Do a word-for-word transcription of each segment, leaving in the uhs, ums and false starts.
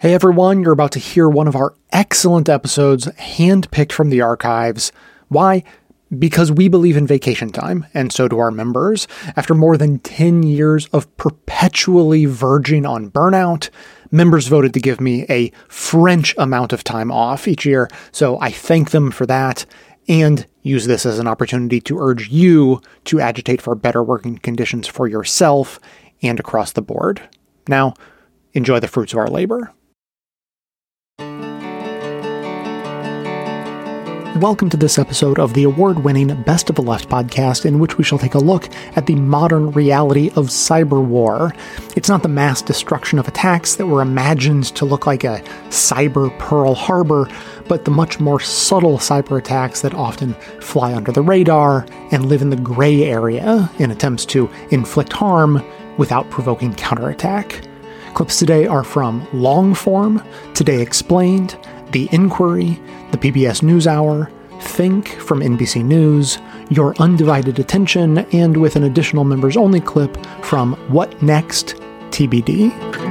Hey everyone, you're about to hear one of our excellent episodes handpicked from the archives. Why? Because we believe in vacation time, and so do our members. After more than ten years of perpetually verging on burnout, members voted to give me a French amount of time off each year, so I thank them for that, and use this as an opportunity to urge you to agitate for better working conditions for yourself and across the board. Now, enjoy the fruits of our labor. Welcome to this episode of the award-winning Best of the Left podcast, in which we shall take a look at the modern reality of cyber war. It's not the mass destruction of attacks that were imagined to look like a cyber Pearl Harbor, but the much more subtle cyber attacks that often fly under the radar and live in the gray area in attempts to inflict harm without provoking counterattack. Clips today are from Longform, Today Explained, The Inquiry, the P B S NewsHour, Think from N B C News, Your Undivided Attention, and with an additional members-only clip from What Next? T B D.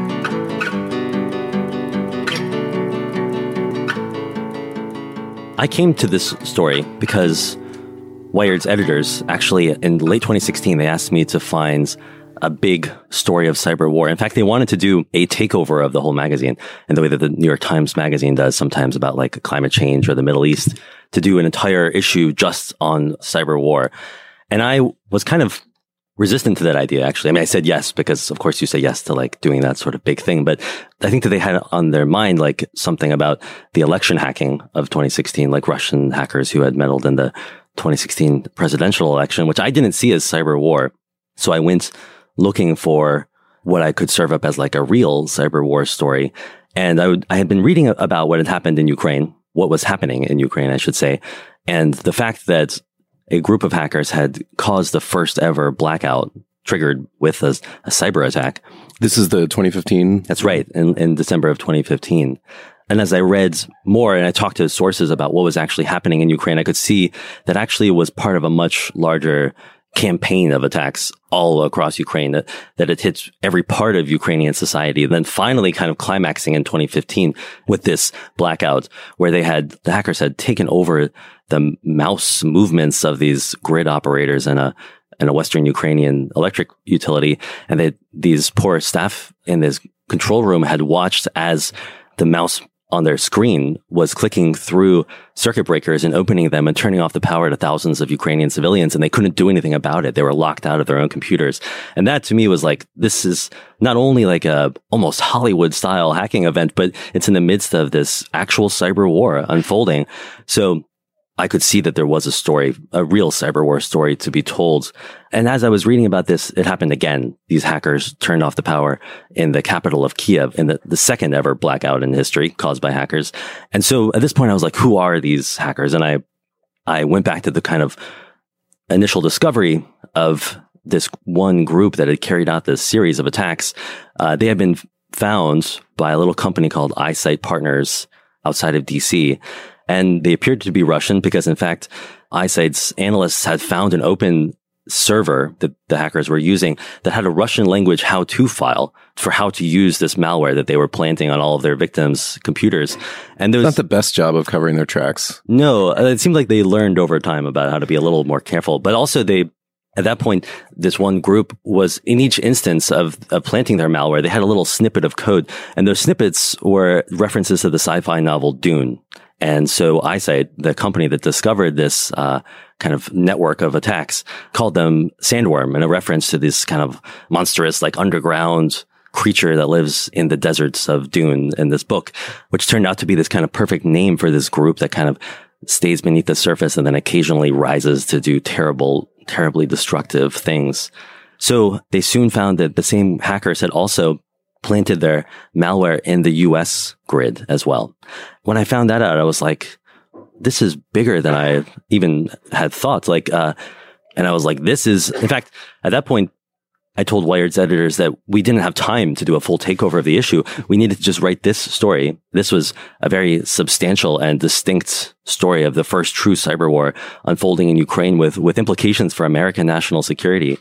I came to this story because Wired's editors, actually in late twenty sixteen, they asked me to find a big story of cyber war. In fact, they wanted to do a takeover of the whole magazine in the way that the New York Times Magazine does sometimes about like climate change or the Middle East, to do an entire issue just on cyber war. And I was kind of resistant to that idea, actually. I mean, I said yes, because of course you say yes to like doing that sort of big thing. But I think that they had on their mind like something about the election hacking of twenty sixteen, like Russian hackers who had meddled in the twenty sixteen presidential election, which I didn't see as cyber war. So I went looking for what I could serve up as like a real cyber war story. And I would, I had been reading about what had happened in Ukraine, what was happening in Ukraine, I should say. And the fact that a group of hackers had caused the first ever blackout triggered with a, a cyber attack. This is the twenty fifteen? That's right, in, in December of twenty fifteen. And as I read more and I talked to sources about what was actually happening in Ukraine, I could see that actually it was part of a much larger campaign of attacks all across Ukraine, that, that it hits every part of Ukrainian society. And then finally kind of climaxing in twenty fifteen with this blackout where they had, the hackers had taken over the mouse movements of these grid operators in a, in a Western Ukrainian electric utility. And they, these poor staff in this control room had watched as the mouse on their screen was clicking through circuit breakers and opening them and turning off the power to thousands of Ukrainian civilians, and they couldn't do anything about it. They were locked out of their own computers. And that to me was like, this is not only like a almost Hollywood style hacking event, but it's in the midst of this actual cyber war unfolding. So I could see that there was a story, a real cyber war story to be told. And as I was reading about this, it happened again. These hackers turned off the power in the capital of Kiev in the, the second ever blackout in history caused by hackers. And so at this point, I was like, who are these hackers? And I, I went back to the kind of initial discovery of this one group that had carried out this series of attacks. Uh, they had been found by a little company called Eyesight Partners outside of D C, and they appeared to be Russian because, in fact, Eyesight's analysts had found an open server that the hackers were using that had a Russian language how-to file for how to use this malware that they were planting on all of their victims' computers. And there was not the best job of covering their tracks. No, it seemed like they learned over time about how to be a little more careful. But also they, at that point, this one group was in each instance of, of planting their malware, they had a little snippet of code. And those snippets were references to the sci-fi novel Dune. And so Eyesight, the company that discovered this uh, kind of network of attacks, called them Sandworm in a reference to this kind of monstrous, like underground creature that lives in the deserts of Dune in this book, which turned out to be this kind of perfect name for this group that kind of stays beneath the surface and then occasionally rises to do terrible, terribly destructive things. So they soon found that the same hackers had also planted their malware in the U S grid as well. When I found that out, I was like, this is bigger than I even had thought. Like, uh, and I was like, this is, in fact, at that point, I told Wired's editors that we didn't have time to do a full takeover of the issue. We needed to just write this story. This was a very substantial and distinct story of the first true cyber war unfolding in Ukraine with, with implications for American national security.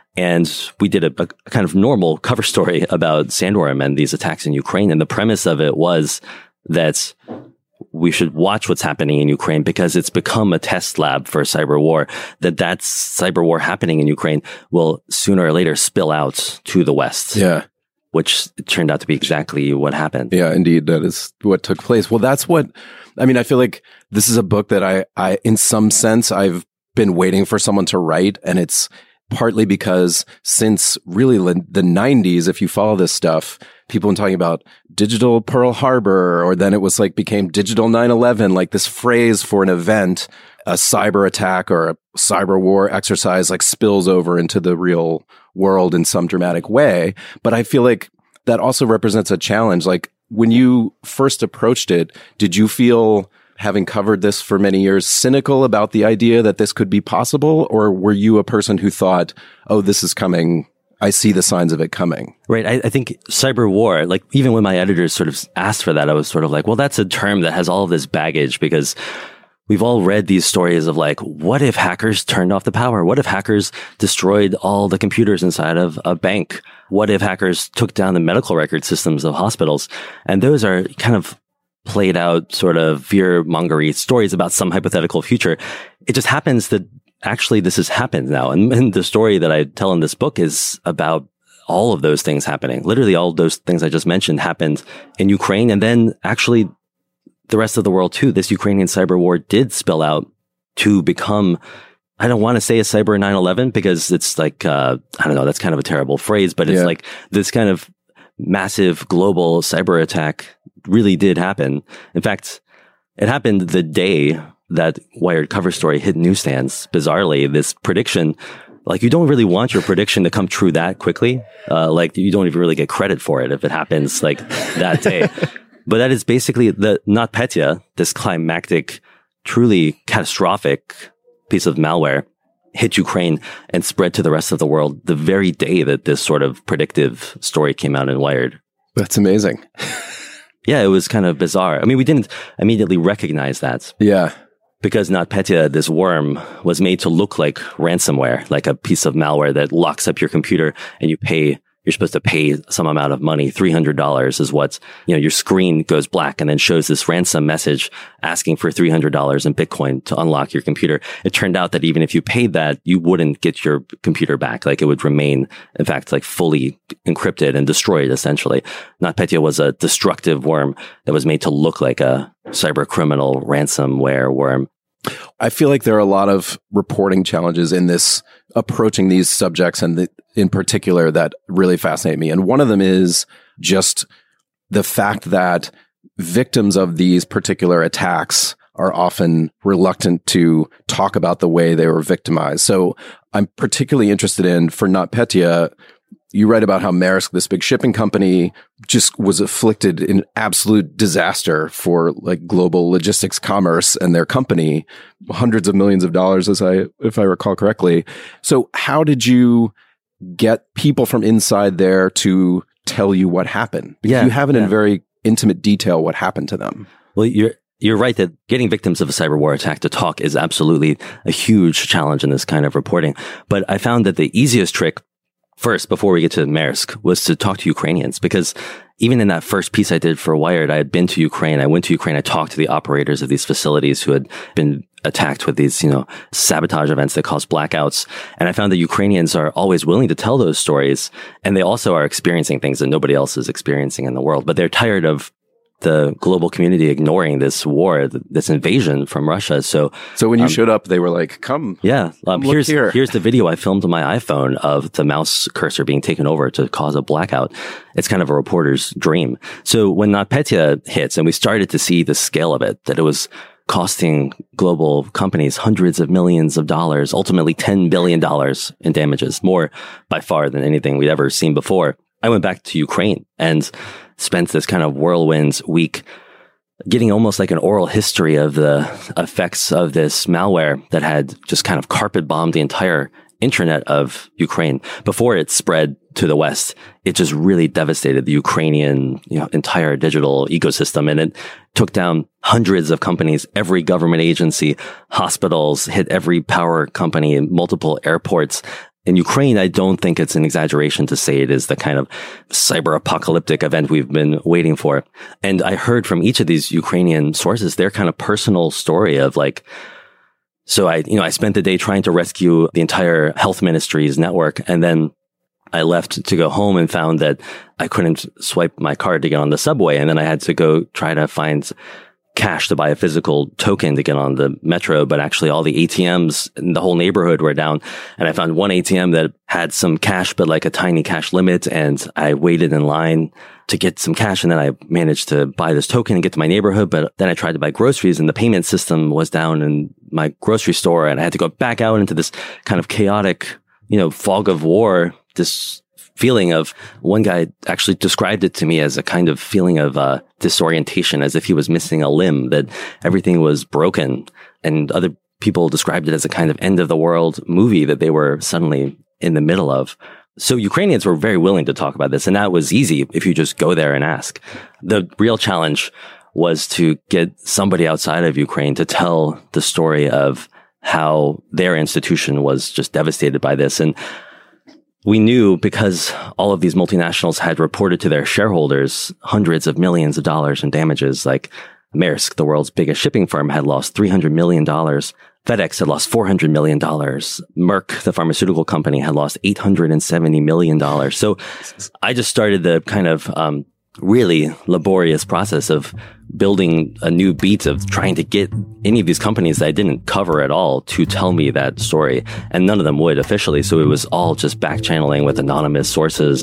And we did a, a kind of normal cover story about Sandworm and these attacks in Ukraine. And the premise of it was that we should watch what's happening in Ukraine because it's become a test lab for cyber war, that that cyber war happening in Ukraine will sooner or later spill out to the West. Yeah. Which turned out to be exactly what happened. Yeah, indeed. That is what took place. Well, that's what, I mean, I feel like this is a book that I, I, in some sense, I've been waiting for someone to write. And it's partly because since really the nineties, if you follow this stuff, people have been talking about digital Pearl Harbor, or then it was like became digital nine eleven, like this phrase for an event, a cyber attack or a cyber war exercise like spills over into the real world in some dramatic way. But I feel like that also represents a challenge. Like when you first approached it, did you feel, having covered this for many years, cynical about the idea that this could be possible? Or were you a person who thought, oh, this is coming, I see the signs of it coming? Right. I, I think cyber war, like even when my editors sort of asked for that, I was sort of like, well, that's a term that has all of this baggage because we've all read these stories of like, what if hackers turned off the power? What if hackers destroyed all the computers inside of a bank? What if hackers took down the medical record systems of hospitals? And those are kind of played out sort of fear-mongery stories about some hypothetical future. It just happens that actually this has happened now. And, and the story that I tell in this book is about all of those things happening. Literally all those things I just mentioned happened in Ukraine. And then actually the rest of the world too. This Ukrainian cyber war did spill out to become, I don't want to say a cyber nine eleven because it's like, uh, I don't know, that's kind of a terrible phrase, but it's yeah. like this kind of massive global cyber attack really did happen. In fact, it happened the day that Wired cover story hit newsstands. Bizarrely, this prediction, like you don't really want your prediction to come true that quickly. Uh, like you don't even really get credit for it if it happens like that day. But that is basically the NotPetya, this climactic, truly catastrophic piece of malware, hit Ukraine and spread to the rest of the world the very day that this sort of predictive story came out in Wired. That's amazing. Yeah, it was kind of bizarre. I mean, we didn't immediately recognize that. Yeah. Because NotPetya, this worm, was made to look like ransomware, like a piece of malware that locks up your computer and you pay, you're supposed to pay some amount of money. three hundred dollars is what, you know, your screen goes black and then shows this ransom message asking for three hundred dollars in Bitcoin to unlock your computer. It turned out that even if you paid that, you wouldn't get your computer back. Like it would remain, in fact, like fully encrypted and destroyed, essentially. NotPetya was a destructive worm that was made to look like a cyber criminal ransomware worm. I feel like there are a lot of reporting challenges in this, approaching these subjects and the, in particular that really fascinate me. And one of them is just the fact that victims of these particular attacks are often reluctant to talk about the way they were victimized. So I'm particularly interested in, for NotPetya, you write about how Maersk, this big shipping company, just was afflicted in absolute disaster for like global logistics commerce and their company, hundreds of millions of dollars, as I, if I recall correctly. So how did you get people from inside there to tell you what happened? Because yeah, you have it yeah. in very intimate detail what happened to them. Well, you're You're right that getting victims of a cyber war attack to talk is absolutely a huge challenge in this kind of reporting. But I found that the easiest trick, first, before we get to Maersk, was to talk to Ukrainians, because even in that first piece I did for Wired, I had been to Ukraine. I went to Ukraine. I talked to the operators of these facilities who had been attacked with these, you know, sabotage events that cause blackouts. And I found that Ukrainians are always willing to tell those stories. And they also are experiencing things that nobody else is experiencing in the world. But they're tired of the global community ignoring this war, this invasion from Russia. So, so when you um, showed up, they were like, come, yeah, um, come here's, here. here's the video I filmed on my iPhone of the mouse cursor being taken over to cause a blackout. It's kind of a reporter's dream. So when NotPetya hits and we started to see the scale of it, that it was costing global companies hundreds of millions of dollars, ultimately ten billion dollars in damages, more by far than anything we'd ever seen before. I went back to Ukraine and spent this kind of whirlwind week getting almost like an oral history of the effects of this malware that had just kind of carpet bombed the entire internet of Ukraine. Before it spread to the West, it just really devastated the Ukrainian, you know, entire digital ecosystem. And it took down hundreds of companies, every government agency, hospitals, hit every power company, multiple airports. in Ukraine, I don't think it's an exaggeration to say it is the kind of cyber apocalyptic event we've been waiting for. And I heard from each of these Ukrainian sources their kind of personal story of like, so I, you know, I spent the day trying to rescue the entire health ministry's network. And then I left to go home and found that I couldn't swipe my card to get on the subway. And then I had to go try to find cash to buy a physical token to get on the metro. But actually all the A T Ms in the whole neighborhood were down. And I found one A T M that had some cash, but like a tiny cash limit. And I waited in line to get some cash. And then I managed to buy this token and get to my neighborhood. But then I tried to buy groceries and the payment system was down in my grocery store. And I had to go back out into this kind of chaotic, you know, fog of war, this feeling of, one guy actually described it to me as a kind of feeling of uh, disorientation, as if he was missing a limb, that everything was broken. And other people described it as a kind of end of the world movie that they were suddenly in the middle of. So Ukrainians were very willing to talk about this, and that was easy if you just go there and ask. The real challenge was to get somebody outside of Ukraine to tell the story of how their institution was just devastated by this. And we knew, because all of these multinationals had reported to their shareholders hundreds of millions of dollars in damages, like Maersk, the world's biggest shipping firm, had lost three hundred million dollars. FedEx had lost four hundred million dollars. Merck, the pharmaceutical company, had lost eight hundred seventy million dollars. So I just started the kind of um, really laborious process of building a new beat of trying to get any of these companies that I didn't cover at all to tell me that story. And none of them would officially. So it was all just back channeling with anonymous sources.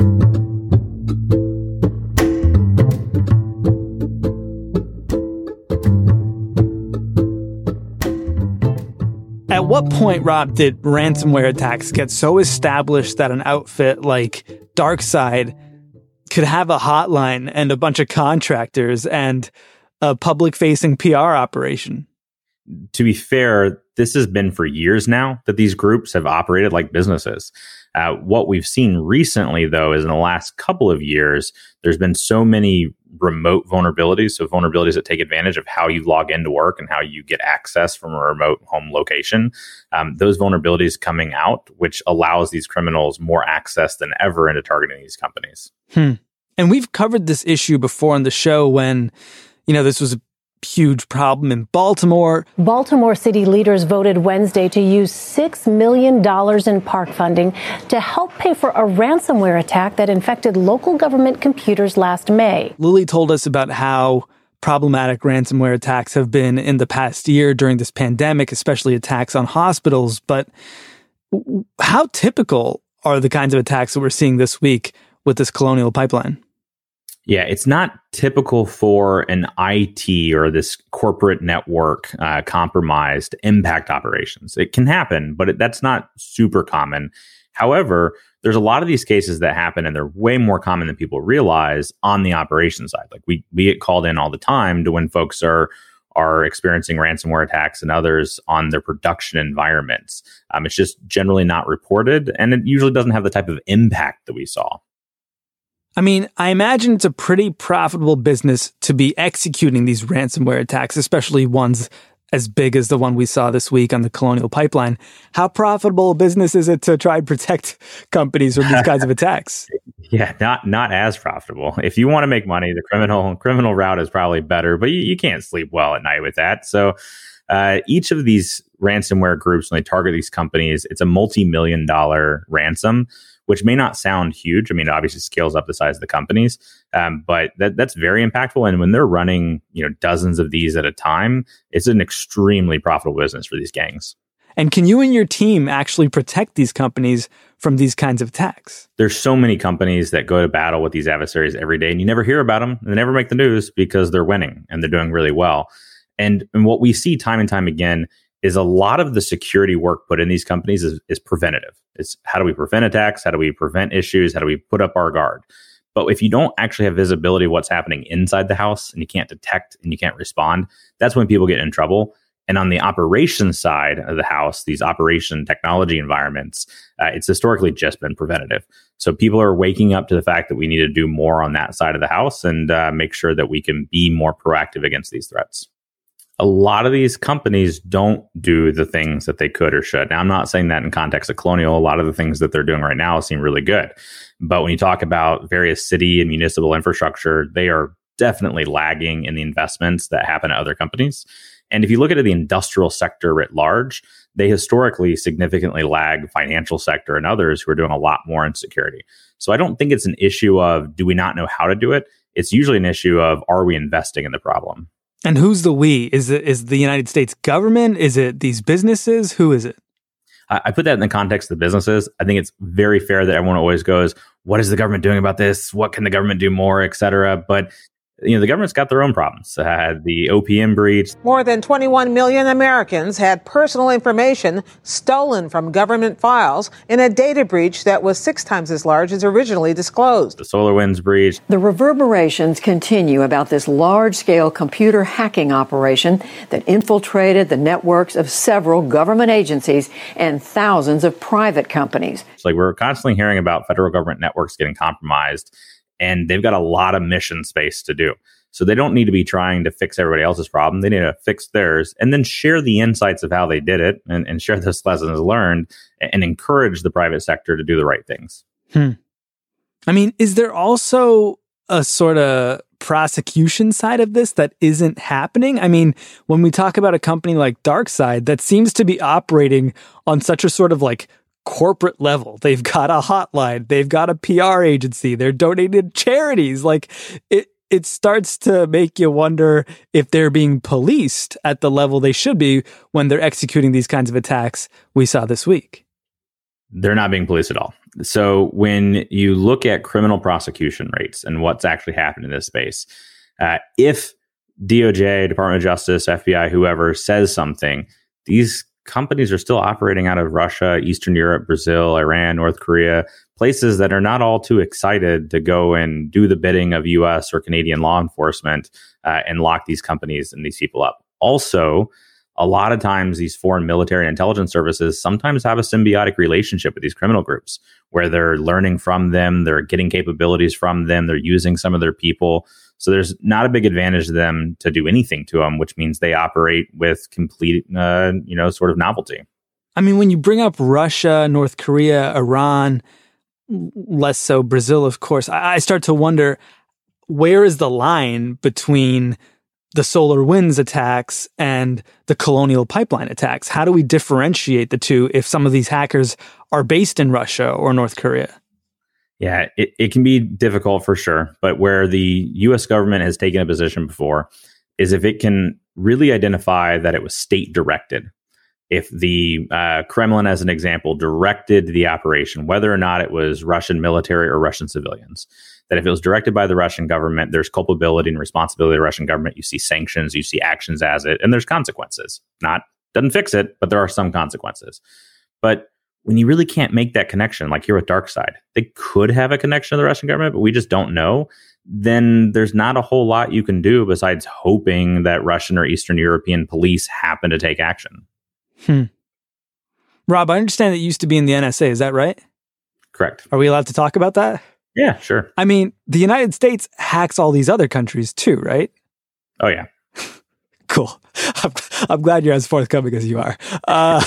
At what point, Rob, did ransomware attacks get so established that an outfit like DarkSide could have a hotline and a bunch of contractors and a public-facing P R operation? To be fair, this has been for years now that these groups have operated like businesses. Uh, what we've seen recently, though, is in the last couple of years, there's been so many remote vulnerabilities, so vulnerabilities that take advantage of how you log into work and how you get access from a remote home location. Um, those vulnerabilities coming out, which allows these criminals more access than ever into targeting these companies. Hmm. And we've covered this issue before on the show when, you know, this was a huge problem in Baltimore. Baltimore city leaders voted Wednesday to use six million dollars in park funding to help pay for a ransomware attack that infected local government computers last May. Lily told us about how problematic ransomware attacks have been in the past year during this pandemic, especially attacks on hospitals. But how typical are the kinds of attacks that we're seeing this week with this Colonial Pipeline? Yeah, it's not typical for an I T or this corporate network uh, compromised impact operations. It can happen, but it, that's not super common. However, there's a lot of these cases that happen, and they're way more common than people realize on the operations side. Like we we get called in all the time to when folks are are experiencing ransomware attacks and others on their production environments. Um, it's just generally not reported, and it usually doesn't have the type of impact that we saw. I mean, I imagine it's a pretty profitable business to be executing these ransomware attacks, especially ones as big as the one we saw this week on the Colonial Pipeline. How profitable a business is it to try and protect companies from these kinds of attacks? Yeah, not not as profitable. If you want to make money, the criminal criminal route is probably better, but you, you can't sleep well at night with that. So uh, each of these ransomware groups, when they target these companies, it's a multi-million dollar ransom, which may not sound huge. I mean, it obviously scales up the size of the companies, um, but that, that's very impactful. And when they're running, you know, dozens of these at a time, it's an extremely profitable business for these gangs. And can you and your team actually protect these companies from these kinds of attacks? There's so many companies that go to battle with these adversaries every day, and you never hear about them. They never make the news because they're winning and they're doing really well. And, and what we see time and time again is a lot of the security work put in these companies is, is preventative. It's how do we prevent attacks? How do we prevent issues? How do we put up our guard? But if you don't actually have visibility of what's happening inside the house and you can't detect and you can't respond, that's when people get in trouble. And on the operations side of the house, these operation technology environments, uh, it's historically just been preventative. So people are waking up to the fact that we need to do more on that side of the house and uh, make sure that we can be more proactive against these threats. a lot of these companies don't do the things that they could or should. Now, I'm not saying that in context of Colonial. A lot of the things that they're doing right now seem really good. But when you talk about various city and municipal infrastructure, they are definitely lagging in the investments that happen at other companies. And if you look at the industrial sector writ large, they historically significantly lag financial sector and others who are doing a lot more in security. So I don't think it's an issue of do we not know how to do it? It's usually an issue of are we investing in the problem? And who's the we? Is it is the United States government? Is it these businesses? Who is it? I, I put that in the context of the businesses. I think it's very fair that everyone always goes, what is the government doing about this? What can the government do more, et cetera? But you know, the government's got their own problems. Uh, the O P M breach. More than twenty-one million Americans had personal information stolen from government files in a data breach that was six times as large as originally disclosed. The SolarWinds breach. The reverberations continue about this large-scale computer hacking operation that infiltrated the networks of several government agencies and thousands of private companies. It's like we're constantly hearing about federal government networks getting compromised. And they've got a lot of mission space to do. So they don't need to be trying to fix everybody else's problem. They need to fix theirs and then share the insights of how they did it and, and share those lessons learned and, and encourage the private sector to do the right things. Hmm. I mean, is there also a sort of prosecution side of this that isn't happening? I mean, when we talk about a company like DarkSide that seems to be operating on such a sort of like corporate level. They've got a hotline. They've got a P R agency. They're donating to charities. Like it, it starts to make you wonder if they're being policed at the level they should be when they're executing these kinds of attacks we saw this week. They're not being policed at all. So when you look at criminal prosecution rates and what's actually happened in this space, uh, if D O J, Department of Justice, F B I, whoever says something, these companies are still operating out of Russia, Eastern Europe, Brazil, Iran, North Korea, places that are not all too excited to go and do the bidding of U S or Canadian law enforcement uh, and lock these companies and these people up. Also, a lot of times these foreign military and intelligence services sometimes have a symbiotic relationship with these criminal groups where they're learning from them, they're getting capabilities from them, they're using some of their people. So there's not a big advantage to them to do anything to them, which means they operate with complete, uh, you know, sort of novelty. I mean, when you bring up Russia, North Korea, Iran, less so Brazil, of course, I, I start to wonder, where is the line between the SolarWinds attacks and the Colonial Pipeline attacks? How do we differentiate the two if some of these hackers are based in Russia or North Korea? Yeah, it, it can be difficult for sure. But where the U S government has taken a position before is if it can really identify that it was state directed. If the uh, Kremlin, as an example, directed the operation, whether or not it was Russian military or Russian civilians, that if it was directed by the Russian government, there's culpability and responsibility of the Russian government. You see sanctions, you see actions as it, and there's consequences. Not, doesn't fix it, but there are some consequences. But when you really can't make that connection, like here with DarkSide, they could have a connection to the Russian government, but we just don't know. Then there's not a whole lot you can do besides hoping that Russian or Eastern European police happen to take action. Hmm. Rob, I understand that you used to be in the N S A. Is that right? Correct. Are we allowed to talk about that? Yeah, sure. I mean, the United States hacks all these other countries too, right? Oh, yeah. Cool. I'm, I'm glad you're as forthcoming as you are. Uh,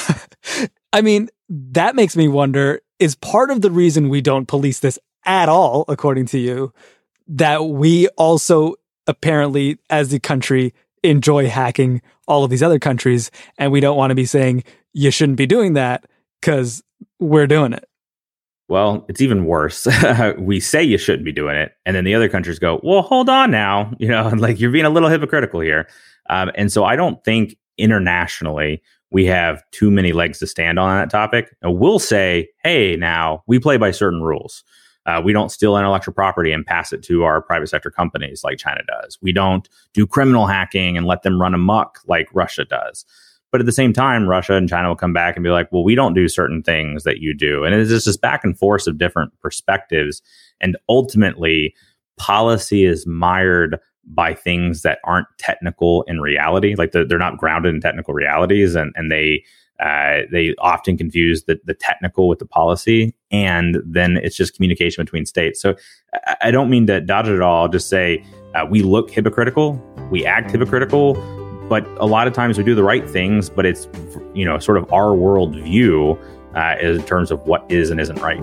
I mean, that makes me wonder, is part of the reason we don't police this at all, according to you, that we also apparently, as the country, enjoy hacking all of these other countries, and we don't want to be saying, you shouldn't be doing that because we're doing it? Well, it's even worse. We say you shouldn't be doing it, and then the other countries go, well, hold on now. You know, like you're being a little hypocritical here. Um, and so I don't think internationally we have too many legs to stand on that topic. And we'll say, hey, now we play by certain rules. Uh, we don't steal intellectual property and pass it to our private sector companies like China does. We don't do criminal hacking and let them run amok like Russia does. But at the same time, Russia and China will come back and be like, well, we don't do certain things that you do. And it's just this back and forth of different perspectives. And ultimately, policy is mired by things that aren't technical in reality. Like they're, they're not grounded in technical realities. And, and they uh, they often confuse the, the technical with the policy. And then it's just communication between states. So I, I don't mean to dodge it at all. I'll just say uh, we look hypocritical. We act hypocritical. But a lot of times we do the right things, but it's, you know, sort of our world view uh, in terms of what is and isn't right.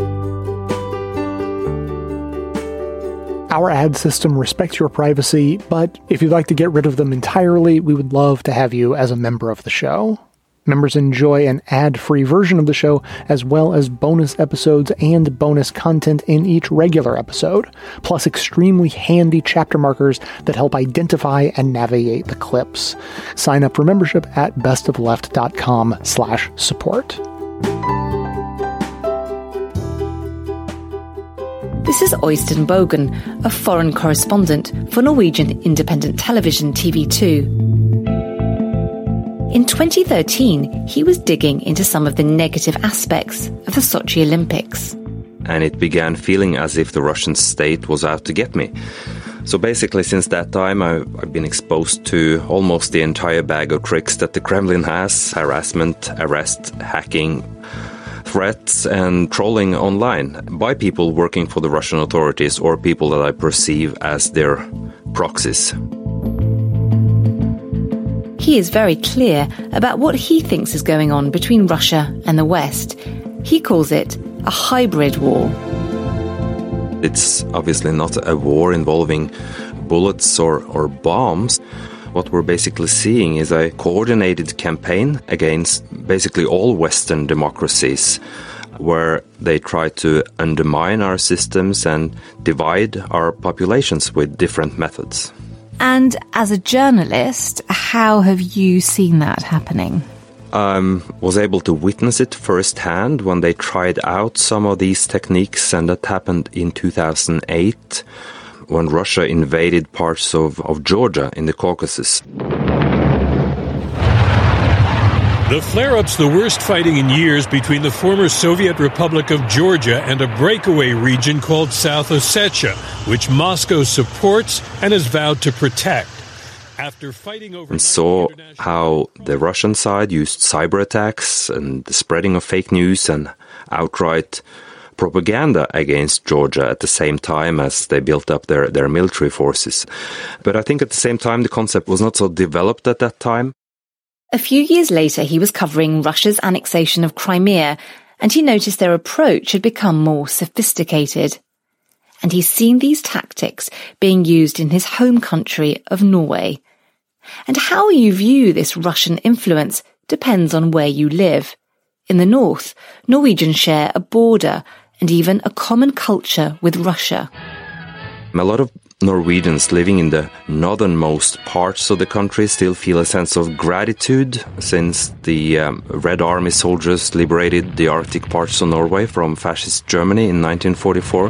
Our ad system respects your privacy, but if you'd like to get rid of them entirely, we would love to have you as a member of the show. Members enjoy an ad-free version of the show, as well as bonus episodes and bonus content in each regular episode, plus extremely handy chapter markers that help identify and navigate the clips. Sign up for membership at bestofleft.com slash support. This is Øystein Bogen, a foreign correspondent for Norwegian independent television T V two. In twenty thirteen, he was digging into some of the negative aspects of the Sochi Olympics. And it began feeling as if the Russian state was out to get me. So basically, since that time, I've, I've been exposed to almost the entire bag of tricks that the Kremlin has: harassment, arrest, hacking, threats, and trolling online by people working for the Russian authorities or people that I perceive as their proxies. He is very clear about what he thinks is going on between Russia and the West. He calls it a hybrid war. It's obviously not a war involving bullets or, or bombs. What we're basically seeing is a coordinated campaign against basically all Western democracies, where they try to undermine our systems and divide our populations with different methods. And as a journalist, how have you seen that happening? I um, was able to witness it firsthand when they tried out some of these techniques, and that happened in two thousand eight, when Russia invaded parts of, of Georgia in the Caucasus. The flare-up's the worst fighting in years between the former Soviet Republic of Georgia and a breakaway region called South Ossetia, which Moscow supports and has vowed to protect. After fighting over and saw how the Russian side used cyber attacks and the spreading of fake news and outright propaganda against Georgia at the same time as they built up their, their military forces. But I think at the same time the concept was not so developed at that time. A few years later, he was covering Russia's annexation of Crimea, and he noticed their approach had become more sophisticated. And he's seen these tactics being used in his home country of Norway. And how you view this Russian influence depends on where you live. In the north, Norwegians share a border and even a common culture with Russia. A lot of Norwegians living in the northernmost parts of the country still feel a sense of gratitude since the um, Red Army soldiers liberated the Arctic parts of Norway from fascist Germany in nineteen forty-four.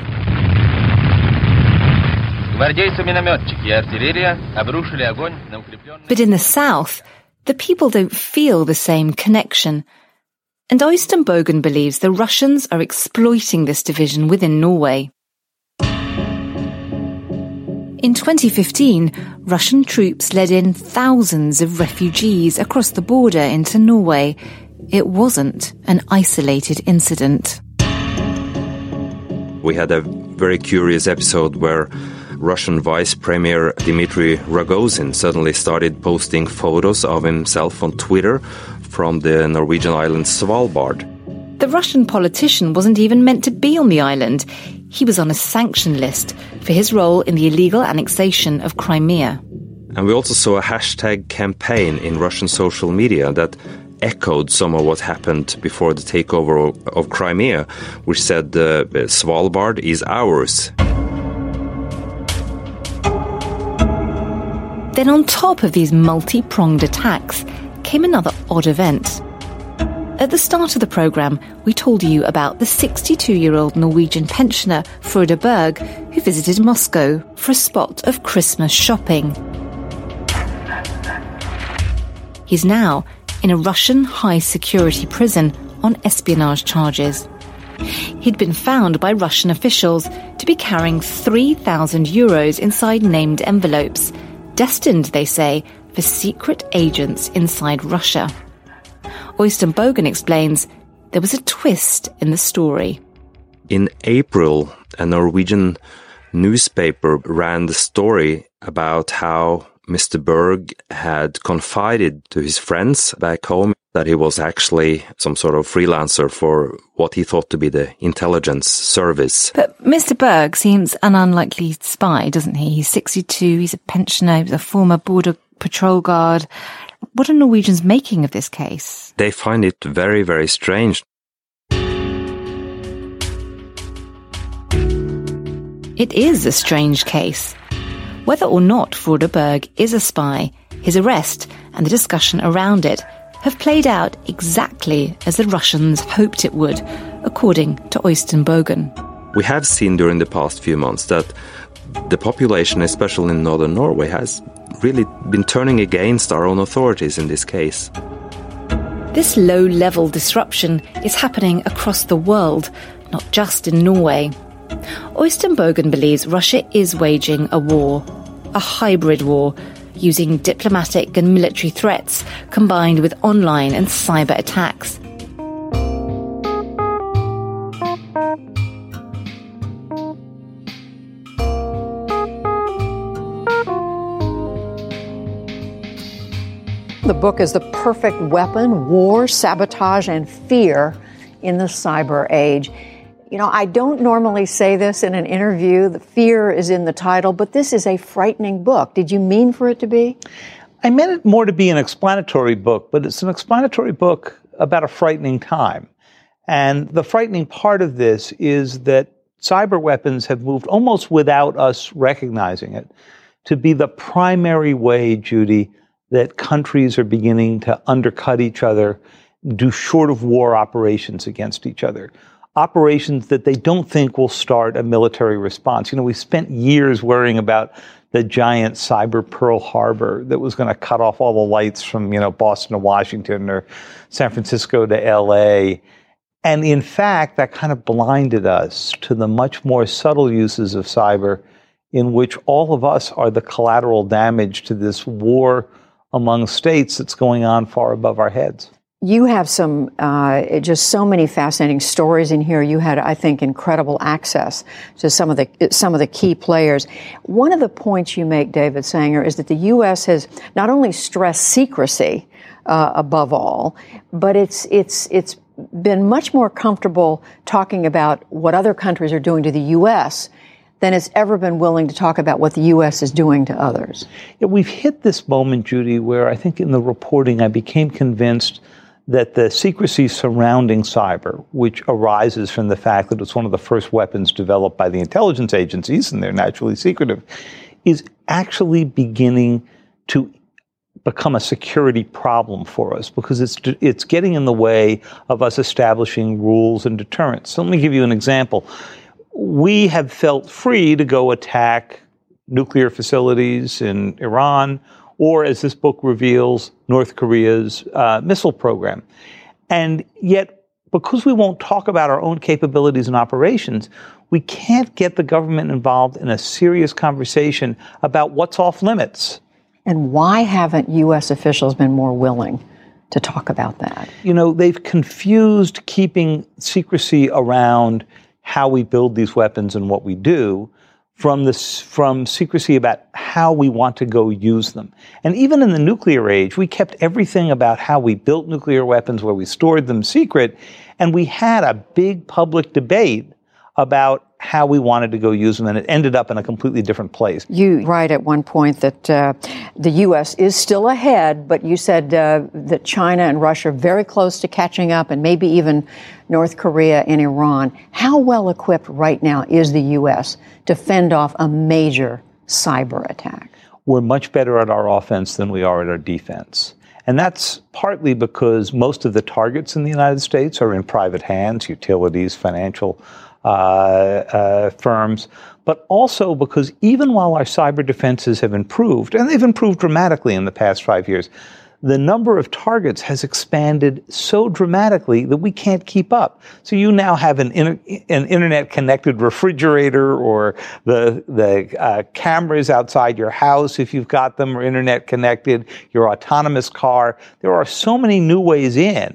But in the south, the people don't feel the same connection. And Øystein Bogen believes the Russians are exploiting this division within Norway. In twenty fifteen, Russian troops led in thousands of refugees across the border into Norway. It wasn't an isolated incident. We had a very curious episode where Russian Vice Premier Dmitry Rogozin suddenly started posting photos of himself on Twitter from the Norwegian island Svalbard. The Russian politician wasn't even meant to be on the island. He was on a sanction list for his role in the illegal annexation of Crimea. And we also saw a hashtag campaign in Russian social media that echoed some of what happened before the takeover of, of Crimea, which said uh, Svalbard is ours. Then on top of these multi-pronged attacks came another odd event. At the start of the programme, we told you about the sixty-two-year-old Norwegian pensioner Frode Berg, who visited Moscow for a spot of Christmas shopping. He's now in a Russian high-security prison on espionage charges. He'd been found by Russian officials to be carrying three thousand euros inside named envelopes, destined, they say, for secret agents inside Russia. Øystein Bogen explains there was a twist in the story. In April, a Norwegian newspaper ran the story about how Mister Berg had confided to his friends back home that he was actually some sort of freelancer for what he thought to be the intelligence service. But Mister Berg seems an unlikely spy, doesn't he? He's sixty-two, he's a pensioner, he's a former border patrol guard. What are Norwegians making of this case? They find it very, very strange. It is a strange case. Whether or not Frode Berg is a spy, his arrest and the discussion around it have played out exactly as the Russians hoped it would, according to Øystein Bogen. We have seen during the past few months that the population, especially in northern Norway, has really been turning against our own authorities in this case. This low-level disruption is happening across the world, not just in Norway. Øystein Bogen believes Russia is waging a war, a hybrid war, using diplomatic and military threats combined with online and cyber attacks. The book is the perfect weapon, war, sabotage, and fear in the cyber age. You know, I don't normally say this in an interview. The fear is in the title, but this is a frightening book. Did you mean for it to be? I meant it more to be an explanatory book, but it's an explanatory book about a frightening time. And the frightening part of this is that cyber weapons have moved almost without us recognizing it to be the primary way, Judy, that countries are beginning to undercut each other, do short of war operations against each other. Operations that they don't think will start a military response. You know, we spent years worrying about the giant cyber Pearl Harbor that was going to cut off all the lights from, you know, Boston to Washington or San Francisco to L A. And in fact, that kind of blinded us to the much more subtle uses of cyber in which all of us are the collateral damage to this war among states that's going on far above our heads. You have some, uh, just so many fascinating stories in here. You had, I think, incredible access to some of the some of the key players. One of the points you make, David Sanger, is that the U S has not only stressed secrecy uh, above all, but it's it's it's been much more comfortable talking about what other countries are doing to the U S than it's ever been willing to talk about what the U S is doing to others. Yeah, we've hit this moment, Judy, where I think in the reporting I became convinced that the secrecy surrounding cyber, which arises from the fact that it's one of the first weapons developed by the intelligence agencies, and they're naturally secretive, is actually beginning to become a security problem for us because it's it's getting in the way of us establishing rules and deterrence. So let me give you an example. We have felt free to go attack nuclear facilities in Iran, or, as this book reveals, North Korea's uh, missile program. And yet, because we won't talk about our own capabilities and operations, we can't get the government involved in a serious conversation about what's off limits. And why haven't U S officials been more willing to talk about that? You know, they've confused keeping secrecy around how we build these weapons and what we do from this, from secrecy about how we want to go use them. And even in the nuclear age, we kept everything about how we built nuclear weapons, where we stored them, secret, and we had a big public debate about how we wanted to go use them, and it ended up in a completely different place. You write at one point that uh, the U S is still ahead, but you said uh, that China and Russia are very close to catching up, and maybe even North Korea and Iran. How well equipped right now is the U S to fend off a major cyber attack? We're much better at our offense than we are at our defense. And that's partly because most of the targets in the United States are in private hands, utilities, financial uh, uh, firms, but also because even while our cyber defenses have improved, and they've improved dramatically in the past five years, the number of targets has expanded so dramatically that we can't keep up. So you now have an, inter- an internet-connected refrigerator, or the the uh, cameras outside your house, if you've got them, are internet-connected, your autonomous car. There are so many new ways in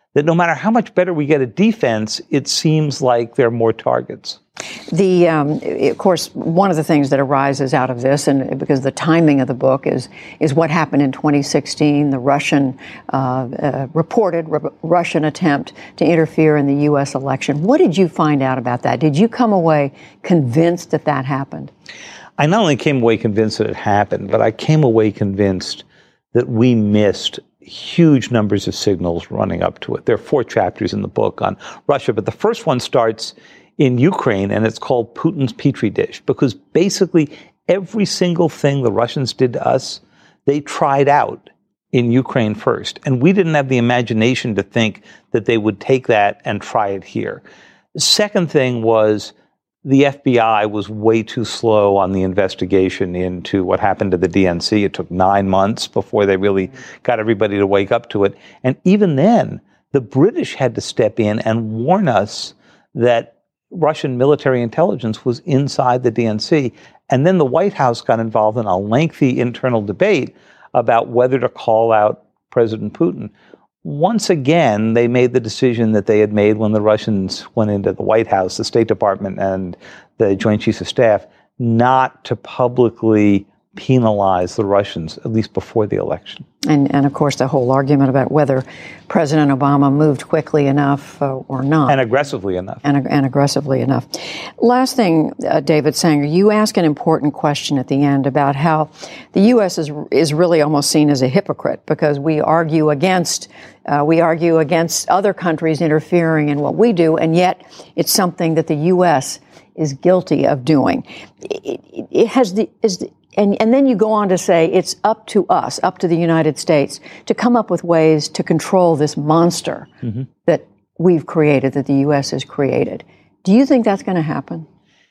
that no matter how much better we get at defense, it seems like there are more targets. The, um, of course, one of the things that arises out of this, and because the timing of the book is is what happened in twenty sixteen, the Russian uh, uh, reported r- Russian attempt to interfere in the U S election. What did you find out about that? Did you come away convinced that that happened? I not only came away convinced that it happened, but I came away convinced that we missed huge numbers of signals running up to it. There are four chapters in the book on Russia, but the first one starts in Ukraine, and it's called Putin's Petri dish, because basically every single thing the Russians did to us, they tried out in Ukraine first. And we didn't have the imagination to think that they would take that and try it here. The second thing was the F B I was way too slow on the investigation into what happened to the D N C. It took nine months before they really got everybody to wake up to it. And even then, the British had to step in and warn us that Russian military intelligence was inside the D N C. And then the White House got involved in a lengthy internal debate about whether to call out President Putin. Once again, they made the decision that they had made when the Russians went into the White House, the State Department, and the Joint Chiefs of Staff, not to publicly penalize the Russians, at least before the election. And, and of course, the whole argument about whether President Obama moved quickly enough uh, or not. And aggressively enough. And, and aggressively enough. Last thing, uh, David Sanger, you ask an important question at the end about how the U S is is really almost seen as a hypocrite because we argue against uh, we argue against other countries interfering in what we do, and yet it's something that the U S is guilty of doing. It, it, it has the is the And, and then you go on to say it's up to us, up to the United States, to come up with ways to control this monster mm-hmm. that we've created, that the U S has created. Do you think that's going to happen?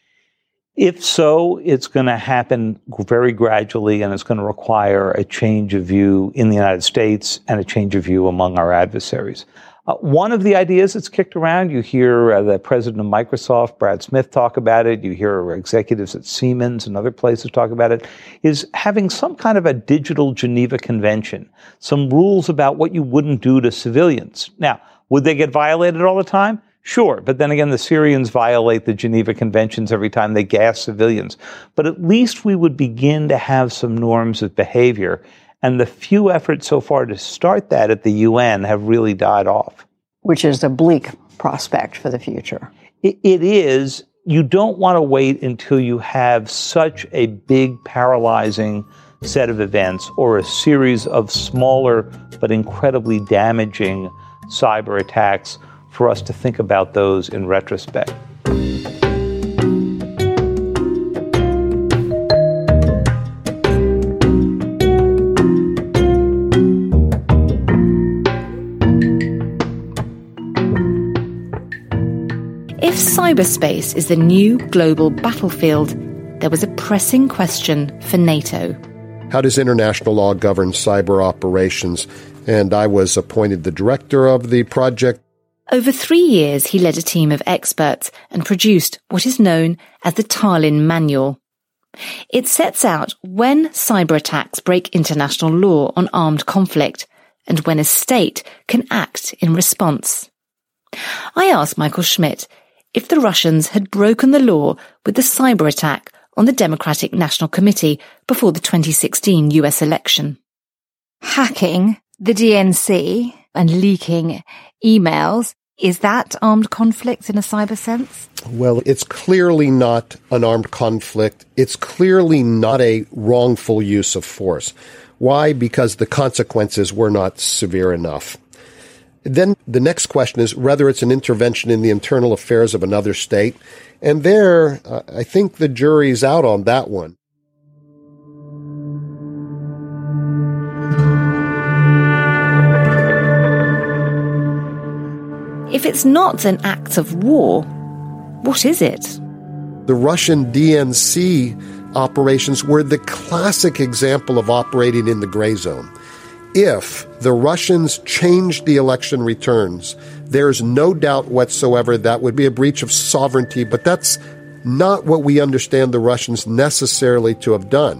If so, it's going to happen very gradually, and it's going to require a change of view in the United States and a change of view among our adversaries. Uh, one of the ideas that's kicked around, you hear uh, the president of Microsoft, Brad Smith, talk about it. You hear executives at Siemens and other places talk about it, is having some kind of a digital Geneva Convention, some rules about what you wouldn't do to civilians. Now, would they get violated all the time? Sure. But then again, the Syrians violate the Geneva Conventions every time they gas civilians. But at least we would begin to have some norms of behavior. And the few efforts so far to start that at the U N have really died off. Which is a bleak prospect for the future. It, it is. You don't want to wait until you have such a big, paralyzing set of events or a series of smaller but incredibly damaging cyber attacks for us to think about those in retrospect. If cyberspace is the new global battlefield, there was a pressing question for NATO. How does international law govern cyber operations? And I was appointed the director of the project. Over three years, he led a team of experts and produced what is known as the Tallinn Manual. It sets out when cyber attacks break international law on armed conflict and when a state can act in response. I asked Michael Schmidt if the Russians had broken the law with the cyber attack on the Democratic National Committee before the twenty sixteen U S election. Hacking the D N C and leaking emails, is that armed conflict in a cyber sense? Well, it's clearly not an armed conflict. It's clearly not a wrongful use of force. Why? Because the consequences were not severe enough. Then the next question is whether it's an intervention in the internal affairs of another state. And there, uh, I think the jury's out on that one. If it's not an act of war, what is it? The Russian D N C operations were the classic example of operating in the gray zone. If the Russians changed the election returns, there's no doubt whatsoever that would be a breach of sovereignty, but that's not what we understand the Russians necessarily to have done.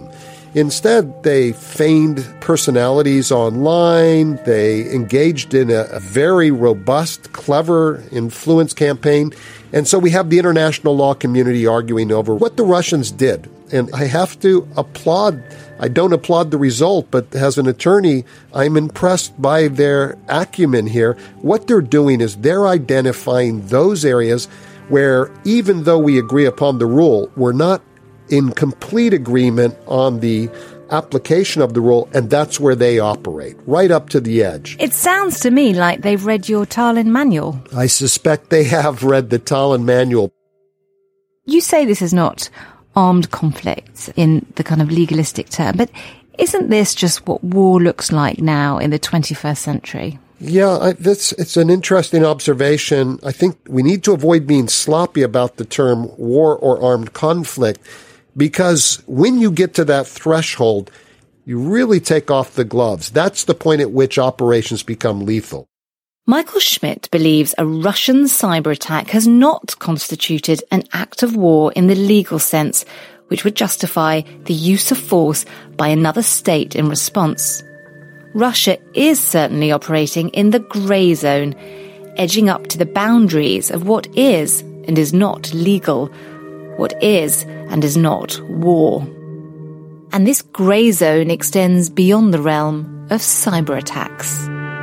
Instead, they feigned personalities online. They engaged in a, a very robust, clever influence campaign. And so we have the international law community arguing over what the Russians did. And I have to applaud, I don't applaud the result, but as an attorney, I'm impressed by their acumen here. What they're doing is they're identifying those areas where, even though we agree upon the rule, we're not in complete agreement on the application of the rule, and that's where they operate, right up to the edge. It sounds to me like they've read your Tallinn manual. I suspect they have read the Tallinn manual. You say this is not armed conflict in the kind of legalistic term, but isn't this just what war looks like now in the twenty-first century? Yeah, I, that's, it's an interesting observation. I think we need to avoid being sloppy about the term war or armed conflict, because when you get to that threshold, you really take off the gloves. That's the point at which operations become lethal. Michael Schmidt believes a Russian cyber attack has not constituted an act of war in the legal sense, which would justify the use of force by another state in response. Russia is certainly operating in the grey zone, edging up to the boundaries of what is and is not legal, what is and is not war. And this grey zone extends beyond the realm of cyber attacks.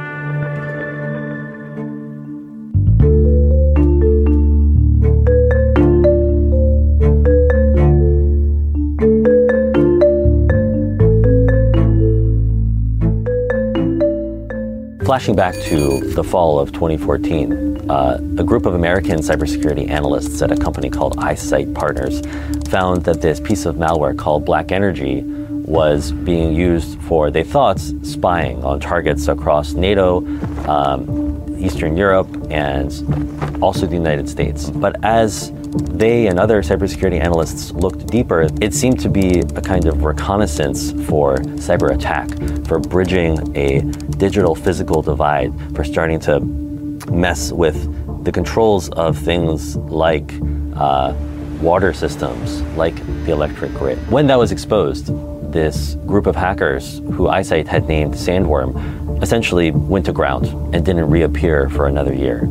Flashing back to the fall of twenty fourteen, uh, a group of American cybersecurity analysts at a company called Eyesight Partners found that this piece of malware called Black Energy was being used for, they thought, spying on targets across NATO, um, Eastern Europe, and also the United States. But as they and other cybersecurity analysts looked deeper, it seemed to be a kind of reconnaissance for cyber attack, for bridging a digital-physical divide, for starting to mess with the controls of things like uh, water systems, like the electric grid. When that was exposed, this group of hackers, who Eyesight had named Sandworm, essentially went to ground and didn't reappear for another year.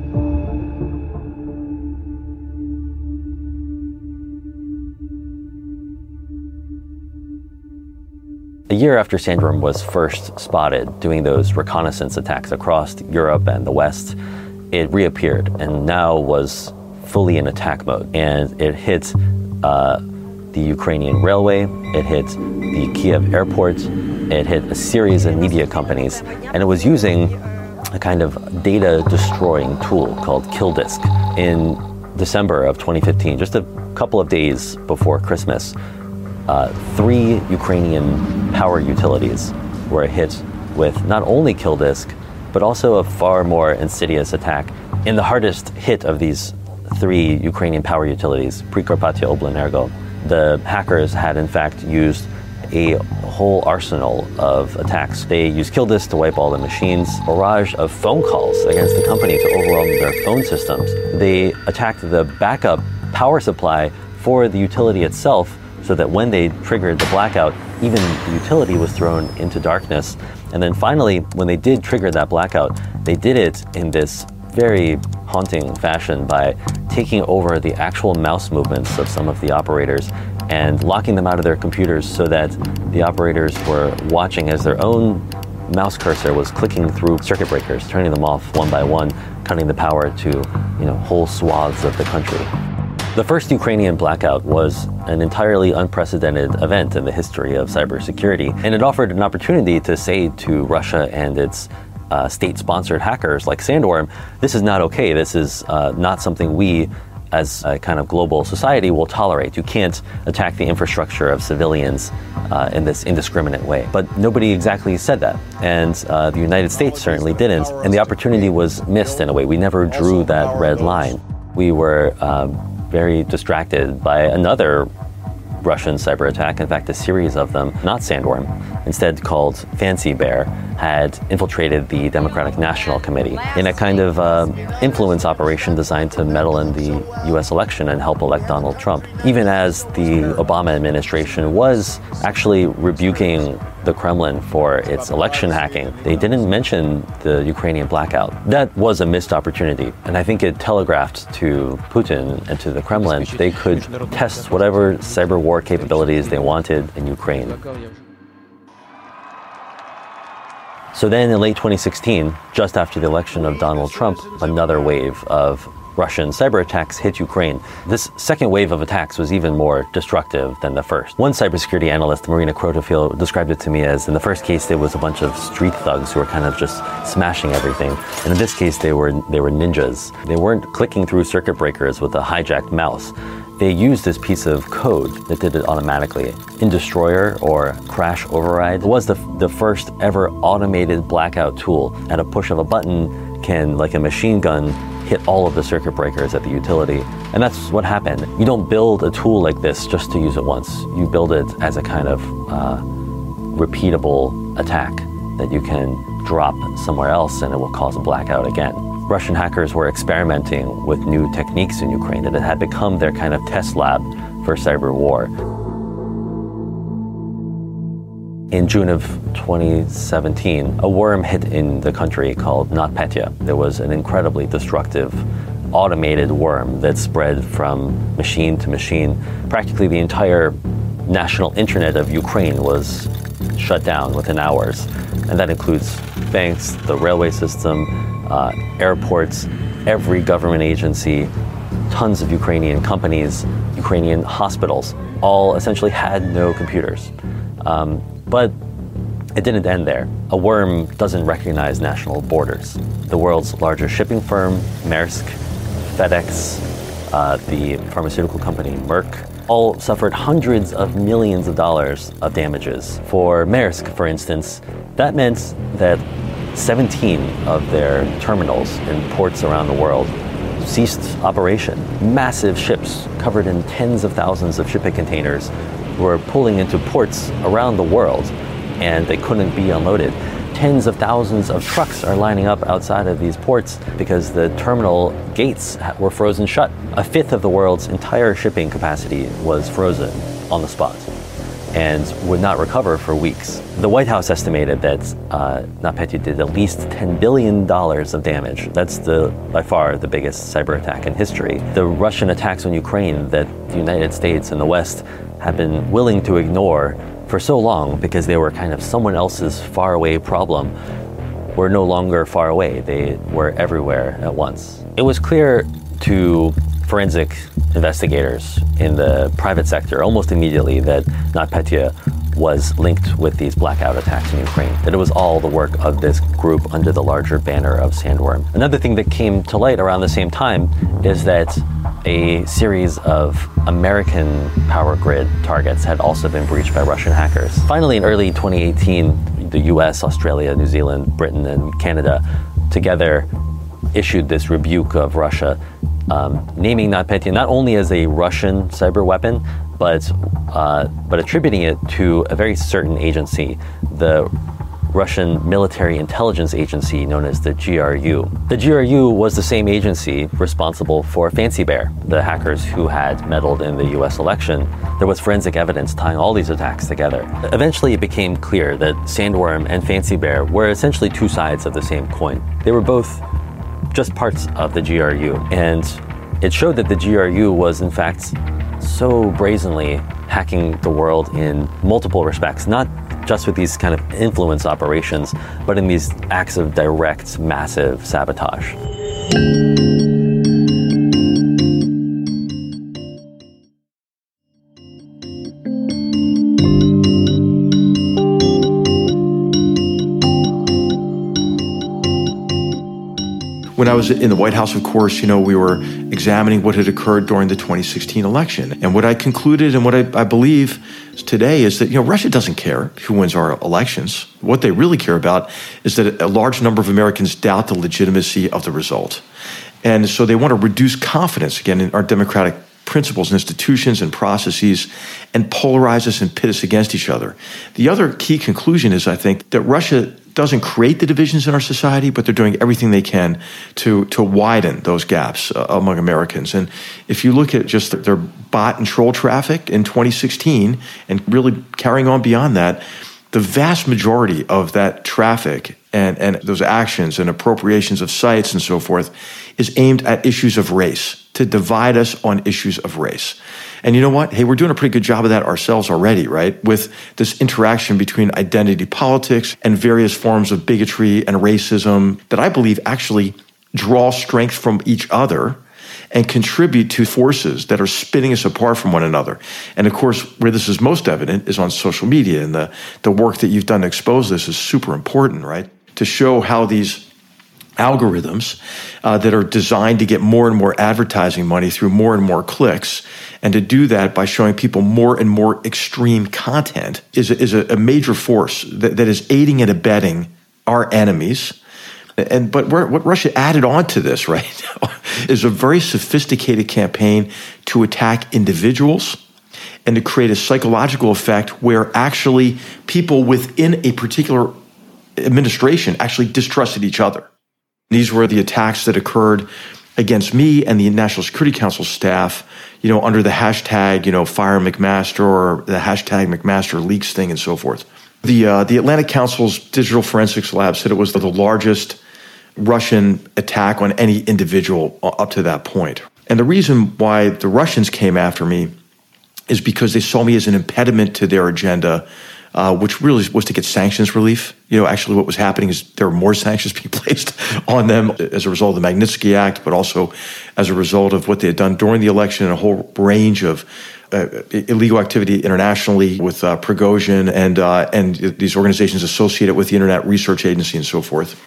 A year after Sandworm was first spotted doing those reconnaissance attacks across Europe and the West, it reappeared and now was fully in attack mode. And it hit uh, the Ukrainian railway, it hit the Kiev airport, it hit a series of media companies, and it was using a kind of data-destroying tool called Killdisk. In December of twenty fifteen, just a couple of days before Christmas, Uh, three Ukrainian power utilities were hit with not only Killdisk, but also a far more insidious attack. In the hardest hit of these three Ukrainian power utilities, Prikarpatia Oblenergo, the hackers had in fact used a whole arsenal of attacks. They used Killdisk to wipe all the machines, a barrage of phone calls against the company to overwhelm their phone systems. They attacked the backup power supply for the utility itself, so that when they triggered the blackout, even the utility was thrown into darkness. And then finally, when they did trigger that blackout, they did it in this very haunting fashion by taking over the actual mouse movements of some of the operators and locking them out of their computers so that the operators were watching as their own mouse cursor was clicking through circuit breakers, turning them off one by one, cutting the power to, you know, whole swaths of the country. The first Ukrainian blackout was an entirely unprecedented event in the history of cybersecurity, and it offered an opportunity to say to Russia and its uh, state-sponsored hackers like Sandworm, this is not okay, this is uh, not something we as a kind of global society will tolerate. You can't attack the infrastructure of civilians uh, in this indiscriminate way. But nobody exactly said that, and uh, the United States certainly didn't, and the opportunity was missed in a way. We never drew that red line. We were um, very distracted by another Russian cyber attack. In fact, a series of them, not Sandworm, instead called Fancy Bear, had infiltrated the Democratic National Committee in a kind of uh, influence operation designed to meddle in the U S election and help elect Donald Trump. Even as the Obama administration was actually rebuking the Kremlin for its election hacking, they didn't mention the Ukrainian blackout. That was a missed opportunity, and I think it telegraphed to Putin and to the Kremlin they could test whatever cyber war capabilities they wanted in Ukraine. So then in late twenty sixteen, just after the election of Donald Trump, another wave of Russian cyber attacks hit Ukraine. This second wave of attacks was even more destructive than the first. One cybersecurity analyst, Marina Krotofield, described it to me as, in the first case, there was a bunch of street thugs who were kind of just smashing everything. And in this case, they were they were ninjas. They weren't clicking through circuit breakers with a hijacked mouse. They used this piece of code that did it automatically. In Destroyer, or Crash Override, was the, the first ever automated blackout tool. At a push of a button, can, like a machine gun, hit all of the circuit breakers at the utility. And that's what happened. You don't build a tool like this just to use it once. You build it as a kind of uh, repeatable attack that you can drop somewhere else and it will cause a blackout again. Russian hackers were experimenting with new techniques in Ukraine, and it had become their kind of test lab for cyber war. In June of twenty seventeen, a worm hit in the country called NotPetya. There was an incredibly destructive automated worm that spread from machine to machine. Practically the entire national internet of Ukraine was shut down within hours. And that includes banks, the railway system, uh, airports, every government agency, tons of Ukrainian companies, Ukrainian hospitals, all essentially had no computers. Um, But it didn't end there. A worm doesn't recognize national borders. The world's largest shipping firm, Maersk, FedEx, uh, the pharmaceutical company Merck, all suffered hundreds of millions of dollars of damages. For Maersk, for instance, that meant that seventeen of their terminals in ports around the world ceased operation. Massive ships covered in tens of thousands of shipping containers were pulling into ports around the world, and they couldn't be unloaded. Tens of thousands of trucks are lining up outside of these ports because the terminal gates were frozen shut. A fifth of the world's entire shipping capacity was frozen on the spot and would not recover for weeks. The White House estimated that uh, NotPetya did at least ten billion dollars of damage. That's the by far the biggest cyber attack in history. The Russian attacks on Ukraine that the United States and the West have been willing to ignore for so long because they were kind of someone else's faraway problem were no longer far away. They were everywhere at once. It was clear to forensic investigators in the private sector almost immediately that NotPetya was linked with these blackout attacks in Ukraine, that it was all the work of this group under the larger banner of Sandworm. Another thing that came to light around the same time is that a series of American power grid targets had also been breached by Russian hackers. Finally, in early twenty eighteen, the U S, Australia, New Zealand, Britain, and Canada together issued this rebuke of Russia, um, naming NotPetya not only as a Russian cyber weapon, but uh, but attributing it to a very certain agency, the Russian military intelligence agency known as the G R U. The G R U was the same agency responsible for Fancy Bear, the hackers who had meddled in the U S election. There was forensic evidence tying all these attacks together. Eventually, it became clear that Sandworm and Fancy Bear were essentially two sides of the same coin. They were both just parts of the G R U, and it showed that the G R U was, in fact, so brazenly hacking the world in multiple respects, not just with these kind of influence operations, but in these acts of direct, massive sabotage. When I was in the White House, of course, you know, we were examining what had occurred during the twenty sixteen election. And what I concluded and what I, I believe today is that, you know, Russia doesn't care who wins our elections. What they really care about is that a large number of Americans doubt the legitimacy of the result. And so they want to reduce confidence, again, in our democratic principles, institutions, and processes, and polarize us and pit us against each other. The other key conclusion is, I think, that Russia doesn't create the divisions in our society, but they're doing everything they can to to widen those gaps uh, among Americans. And if you look at just their bot and troll traffic in twenty sixteen, and really carrying on beyond that, the vast majority of that traffic and, and those actions and appropriations of sites and so forth is aimed at issues of race, to divide us on issues of race. And you know what? Hey, we're doing a pretty good job of that ourselves already, right? With this interaction between identity politics and various forms of bigotry and racism that I believe actually draw strength from each other and contribute to forces that are spinning us apart from one another. And of course, where this is most evident is on social media, and the, the work that you've done to expose this is super important, right? To show how these algorithms uh, that are designed to get more and more advertising money through more and more clicks, and to do that by showing people more and more extreme content is a, is a, a major force that, that is aiding and abetting our enemies. And but what Russia added on to this, right, is a very sophisticated campaign to attack individuals and to create a psychological effect where actually people within a particular administration actually distrusted each other. These were the attacks that occurred against me and the National Security Council staff, you know, under the hashtag, you know, fire McMaster, or the hashtag McMaster leaks thing and so forth. The uh, the Atlantic Council's Digital Forensics Lab said it was the largest Russian attack on any individual up to that point. And the reason why the Russians came after me is because they saw me as an impediment to their agenda, uh, which really was to get sanctions relief. You know, actually what was happening is there were more sanctions being placed on them as a result of the Magnitsky Act, but also as a result of what they had done during the election and a whole range of uh, illegal activity internationally with uh, Prigozhin and, uh, and these organizations associated with the Internet Research Agency and so forth.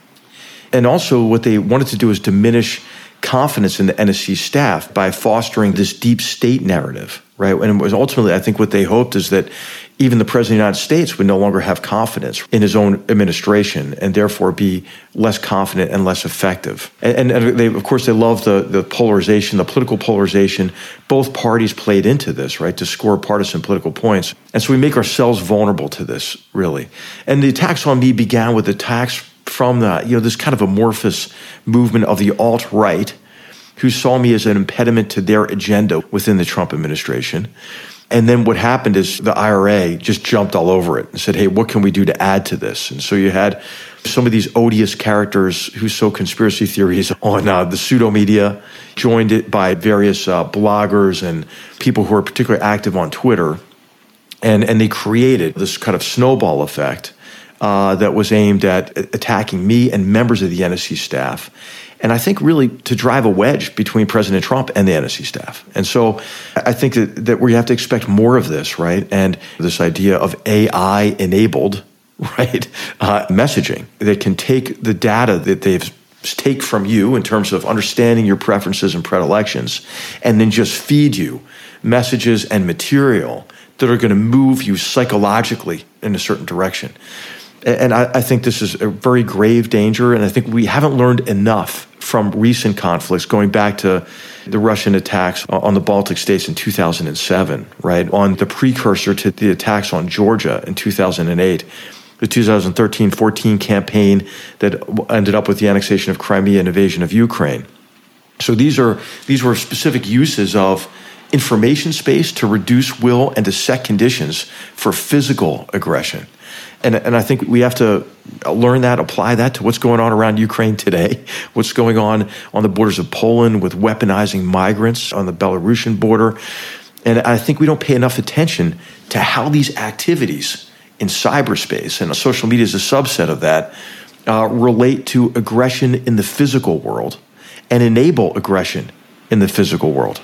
And also what they wanted to do is diminish confidence in the N S C staff by fostering this deep state narrative, right? And it was ultimately, I think what they hoped is that even the President of the United States would no longer have confidence in his own administration and therefore be less confident and less effective. And, and they, of course, they love the, the polarization, the political polarization. Both parties played into this, right, to score partisan political points. And so we make ourselves vulnerable to this, really. And the attacks on me began with attacks from the, you know, this kind of amorphous movement of the alt-right who saw me as an impediment to their agenda within the Trump administration. And then what happened is the I R A just jumped all over it and said, hey, what can we do to add to this? And so you had some of these odious characters who sow conspiracy theories on uh, the pseudo media, joined it by various uh, bloggers and people who are particularly active on Twitter. And, and they created this kind of snowball effect Uh, that was aimed at attacking me and members of the N S C staff. And I think really to drive a wedge between President Trump and the N S C staff. And so I think that, that we have to expect more of this, right? And this idea of A I-enabled, right, uh, messaging that can take the data that they've take from you in terms of understanding your preferences and predilections, and then just feed you messages and material that are going to move you psychologically in a certain direction. And I, I think this is a very grave danger, and I think we haven't learned enough from recent conflicts, going back to the Russian attacks on the Baltic states in two thousand seven, right, on the precursor to the attacks on Georgia in two thousand eight, the two thousand thirteen fourteen campaign that ended up with the annexation of Crimea and invasion of Ukraine. So these are these were specific uses of information space to reduce will and to set conditions for physical aggression. And, and I think we have to learn that, apply that to what's going on around Ukraine today, what's going on on the borders of Poland with weaponizing migrants on the Belarusian border. And I think we don't pay enough attention to how these activities in cyberspace, and social media is a subset of that, uh, relate to aggression in the physical world and enable aggression in the physical world.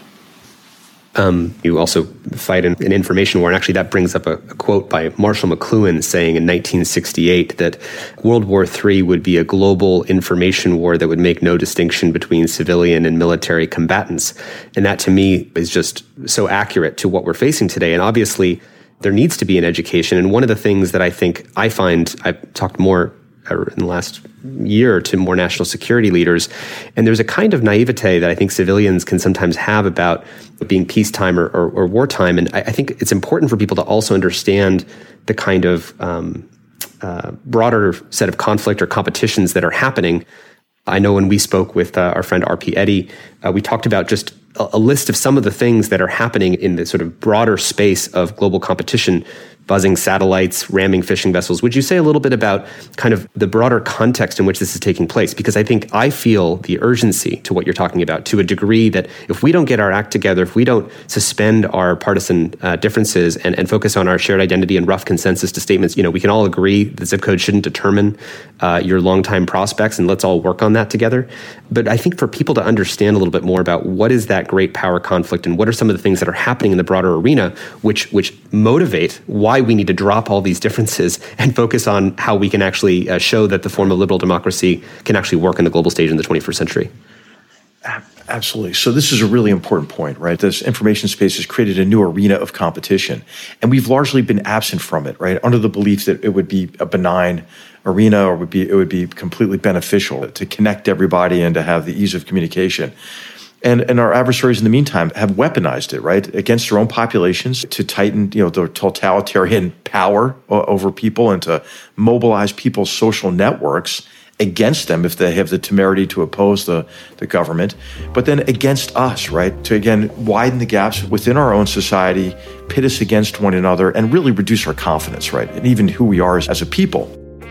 Um, you also fight in, in information war, and actually that brings up a, a quote by Marshall McLuhan saying in nineteen sixty-eight that World War Three would be a global information war that would make no distinction between civilian and military combatants. And that to me is just so accurate to what we're facing today. And obviously there needs to be an education. And one of the things that I think I find, I've talked more or in the last year to more national security leaders. And there's a kind of naivete that I think civilians can sometimes have about being peacetime or, or, or wartime. And I, I think it's important for people to also understand the kind of um, uh, broader set of conflict or competitions that are happening. I know when we spoke with uh, our friend R P Eddy, uh, we talked about just a, a list of some of the things that are happening in the sort of broader space of global competition, buzzing satellites, ramming fishing vessels. Would you say a little bit about kind of the broader context in which this is taking place? Because I think I feel the urgency to what you're talking about to a degree that if we don't get our act together, if we don't suspend our partisan uh, differences and, and focus on our shared identity and rough consensus to statements, you know, we can all agree that zip code shouldn't determine uh, your longtime prospects, and let's all work on that together. But I think for people to understand a little bit more about what is that great power conflict and what are some of the things that are happening in the broader arena, which which motivate why we need to drop all these differences and focus on how we can actually uh, show that the form of liberal democracy can actually work in the global stage in the twenty-first century. Absolutely. So this is a really important point, right? This information space has created a new arena of competition, and we've largely been absent from it, right? Under the belief that it would be a benign arena or would be it would be completely beneficial to connect everybody and to have the ease of communication. And, and our adversaries in the meantime have weaponized it, right, against their own populations to tighten, you know, their totalitarian power over people and to mobilize people's social networks against them if they have the temerity to oppose the, the government, but then against us, right, to, again, widen the gaps within our own society, pit us against one another, and really reduce our confidence, right, and even who we are as, as a people.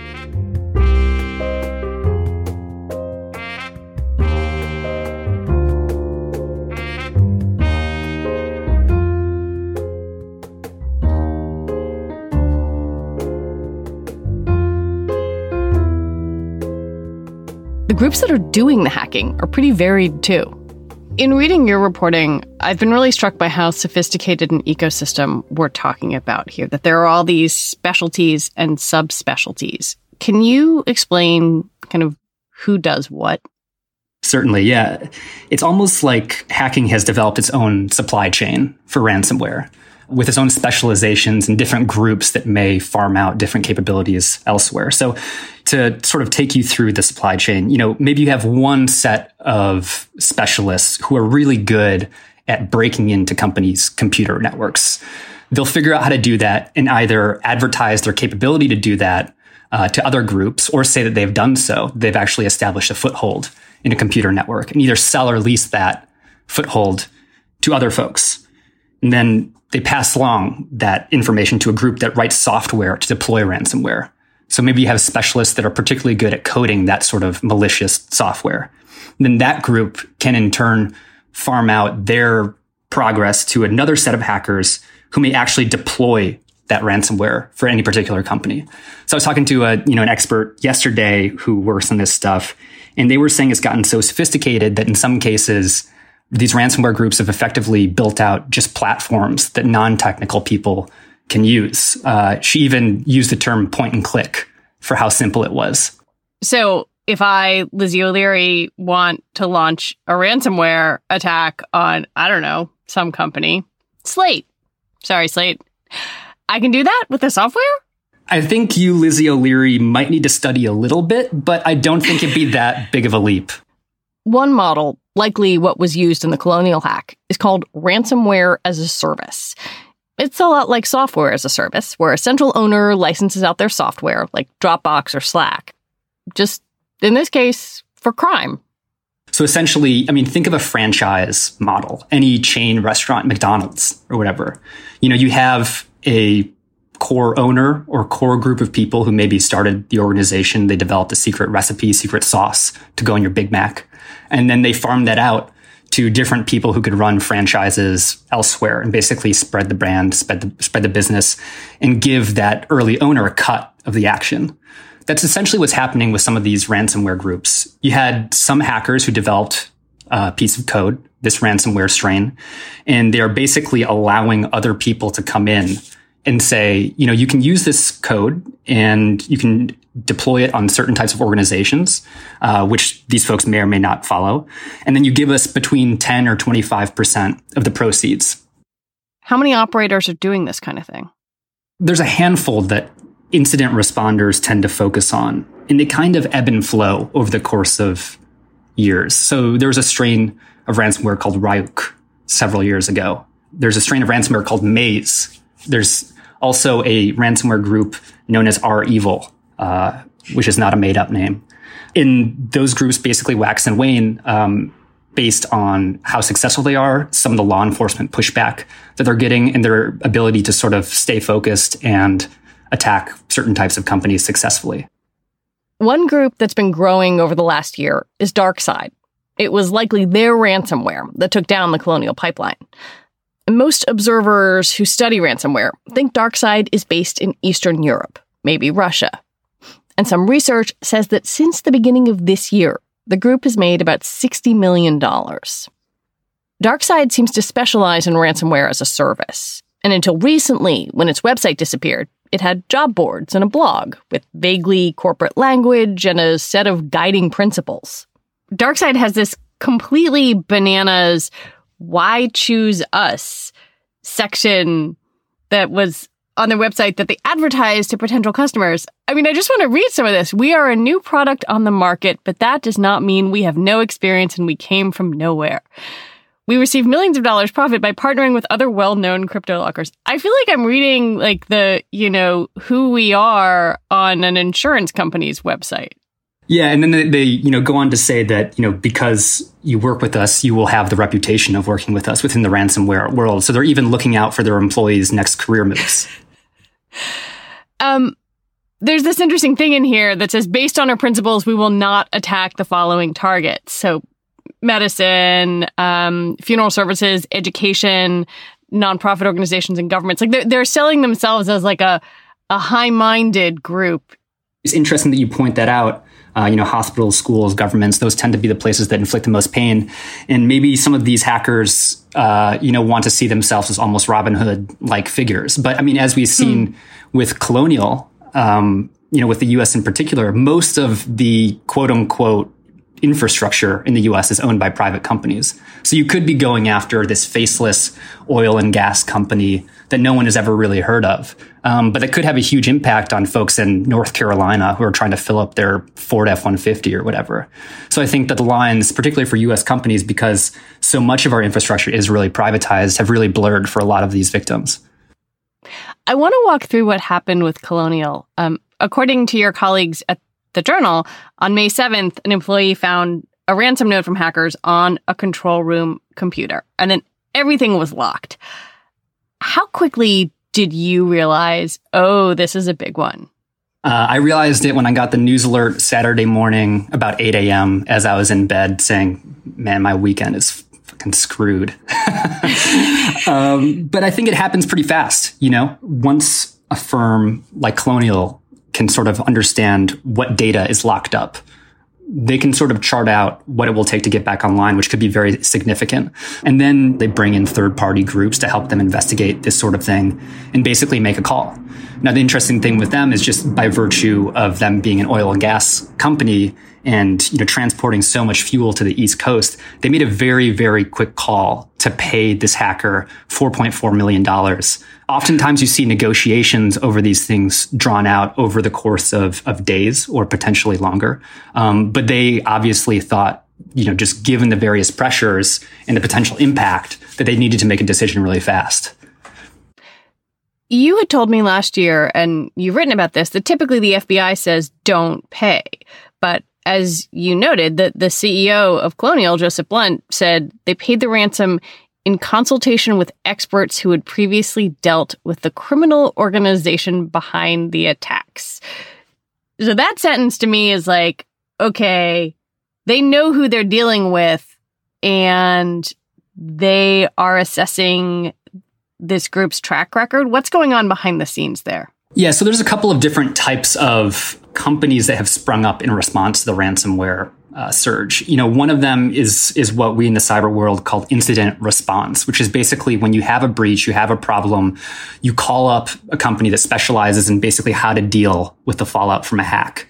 The groups that are doing the hacking are pretty varied, too. In reading your reporting, I've been really struck by how sophisticated an ecosystem we're talking about here, that there are all these specialties and subspecialties. Can you explain kind of who does what? Certainly, yeah. It's almost like hacking has developed its own supply chain for ransomware, with its own specializations and different groups that may farm out different capabilities elsewhere. So to sort of take you through the supply chain, you know, maybe you have one set of specialists who are really good at breaking into companies' computer networks. They'll figure out how to do that and either advertise their capability to do that uh, to other groups or say that they've done so. They've actually established a foothold in a computer network and either sell or lease that foothold to other folks. And then they pass along that information to a group that writes software to deploy ransomware. So maybe you have specialists that are particularly good at coding that sort of malicious software. And then that group can in turn farm out their progress to another set of hackers who may actually deploy that ransomware for any particular company. So I was talking to a, you know, an expert yesterday who works on this stuff, and they were saying it's gotten so sophisticated that in some cases, these ransomware groups have effectively built out just platforms that non-technical people can use. Uh, she even used the term point and click for how simple it was. So if I, Lizzie O'Leary, want to launch a ransomware attack on, I don't know, some company, Slate. Sorry, Slate. I can do that with the software? I think you, Lizzie O'Leary, might need to study a little bit, but I don't think it'd be that big of a leap. One model, likely what was used in the Colonial hack, is called ransomware as a service. It's a lot like software as a service, where a central owner licenses out their software, like Dropbox or Slack. Just, in this case, for crime. So essentially, I mean, think of a franchise model, any chain restaurant, McDonald's or whatever. You know, you have a core owner or core group of people who maybe started the organization. They developed a secret recipe, secret sauce to go in your Big Mac. And then they farmed that out to different people who could run franchises elsewhere and basically spread the brand, spread the, spread the business, and give that early owner a cut of the action. That's essentially what's happening with some of these ransomware groups. You had some hackers who developed a piece of code, this ransomware strain, and they are basically allowing other people to come in and say, you know, you can use this code and you can deploy it on certain types of organizations, uh, which these folks may or may not follow. And then you give us between ten or twenty-five percent of the proceeds. How many operators are doing this kind of thing? There's a handful that incident responders tend to focus on. and they kind of ebb and flow over the course of years. So there was a strain of ransomware called Ryuk several years ago. There's a strain of ransomware called Maze. There's also a ransomware group known as R-Evil, uh, which is not a made-up name. And those groups basically wax and wane um, based on how successful they are, some of the law enforcement pushback that they're getting, and their ability to sort of stay focused and attack certain types of companies successfully. One group that's been growing over the last year is DarkSide. It was likely their ransomware that took down the Colonial pipeline. Most observers who study ransomware think DarkSide is based in Eastern Europe, maybe Russia. And some research says that since the beginning of this year, the group has made about sixty million dollars. DarkSide seems to specialize in ransomware as a service. And until recently, when its website disappeared, it had job boards and a blog with vaguely corporate language and a set of guiding principles. DarkSide has this completely bananas "Why Choose Us" section that was on their website that they advertised to potential customers. I mean, I just want to read some of this. "We are a new product on the market, but that does not mean we have no experience and we came from nowhere. We receive millions of dollars profit by partnering with other well-known crypto lockers." I feel like I'm reading like the, you know, who we are on an insurance company's website. Yeah, and then they, they, you know, go on to say that, you know, because you work with us, you will have the reputation of working with us within the ransomware world. So they're even looking out for their employees' next career moves. um, there's this interesting thing in here that says, based on our principles, we will not attack the following targets. So medicine, um, funeral services, education, nonprofit organizations, and governments. Like they're, they're selling themselves as like a, a high-minded group. It's interesting that you point that out. Uh, you know, hospitals, schools, governments, those tend to be the places that inflict the most pain. And maybe some of these hackers, uh, you know, want to see themselves as almost Robin Hood-like figures. But I mean, as we've seen hmm. with Colonial, um, you know, with the U S in particular, most of the quote unquote infrastructure in the U S is owned by private companies. So you could be going after this faceless oil and gas company that no one has ever really heard of. Um, but that could have a huge impact on folks in North Carolina who are trying to fill up their Ford F one fifty or whatever. So I think that the lines, particularly for U S companies, because so much of our infrastructure is really privatized, have really blurred for a lot of these victims. I want to walk through what happened with Colonial. Um, according to your colleagues at the Journal, on May seventh, an employee found a ransom note from hackers on a control room computer, and then everything was locked. How quickly did you realize, oh, this is a big one? Uh, I realized it when I got the news alert Saturday morning about eight a.m. as I was in bed saying, man, my weekend is fucking screwed. um, but I think it happens pretty fast. You know, once a firm like Colonial can sort of understand what data is locked up, they can sort of chart out what it will take to get back online, which could be very significant. And then they bring in third-party groups to help them investigate this sort of thing and basically make a call. Now, the interesting thing with them is just by virtue of them being an oil and gas company and, you know, transporting so much fuel to the East Coast, they made a very, very quick call to pay this hacker four point four million dollars. Oftentimes you see negotiations over these things drawn out over the course of, of days or potentially longer. Um, but they obviously thought, you know, just given the various pressures and the potential impact, that they needed to make a decision really fast. You had told me last year, and you've written about this, that typically the F B I says don't pay. But as you noted, the, the C E O of Colonial, Joseph Blunt, said they paid the ransom in consultation with experts who had previously dealt with the criminal organization behind the attacks. So that sentence to me is like, okay, they know who they're dealing with, and they are assessing this group's track record. What's going on behind the scenes there? Yeah, so there's a couple of different types of companies that have sprung up in response to the ransomware uh, surge. You know, one of them is is what we in the cyber world call incident response, which is basically when you have a breach, you have a problem, you call up a company that specializes in basically how to deal with the fallout from a hack.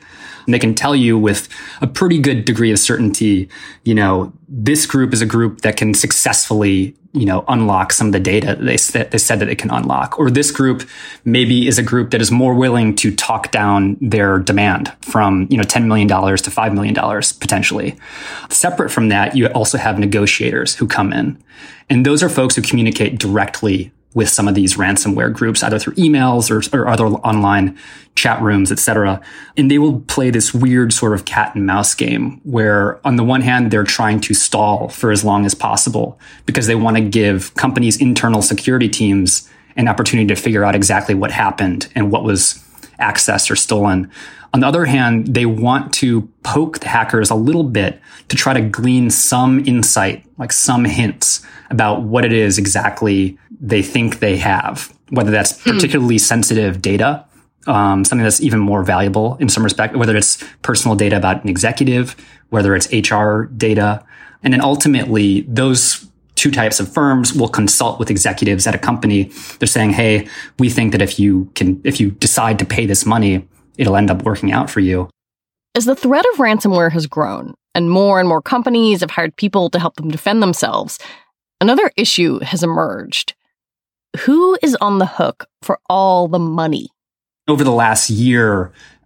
And they can tell you with a pretty good degree of certainty, you know, this group is a group that can successfully, you know, unlock some of the data that they, they said that it can unlock. Or this group maybe is a group that is more willing to talk down their demand from, you know, ten million dollars to five million dollars potentially. Separate from that, you also have negotiators who come in. And those are folks who communicate directly with some of these ransomware groups, either through emails or, or other online chat rooms, et cetera. And they will play this weird sort of cat and mouse game where on the one hand, they're trying to stall for as long as possible because they want to give companies' internal security teams an opportunity to figure out exactly what happened and what was accessed or stolen. On the other hand, they want to poke the hackers a little bit to try to glean some insight, like some hints about what it is exactly they think they have, whether that's particularly sensitive data, um, something that's even more valuable in some respect, whether it's personal data about an executive, whether it's H R data. And then ultimately, those two types of firms will consult with executives at a company. They're saying, hey, we think that if you can, if you decide to pay this money, it'll end up working out for you. As the threat of ransomware has grown and more and more companies have hired people to help them defend themselves, another issue has emerged. Who is on the hook for all the money? Over the last year,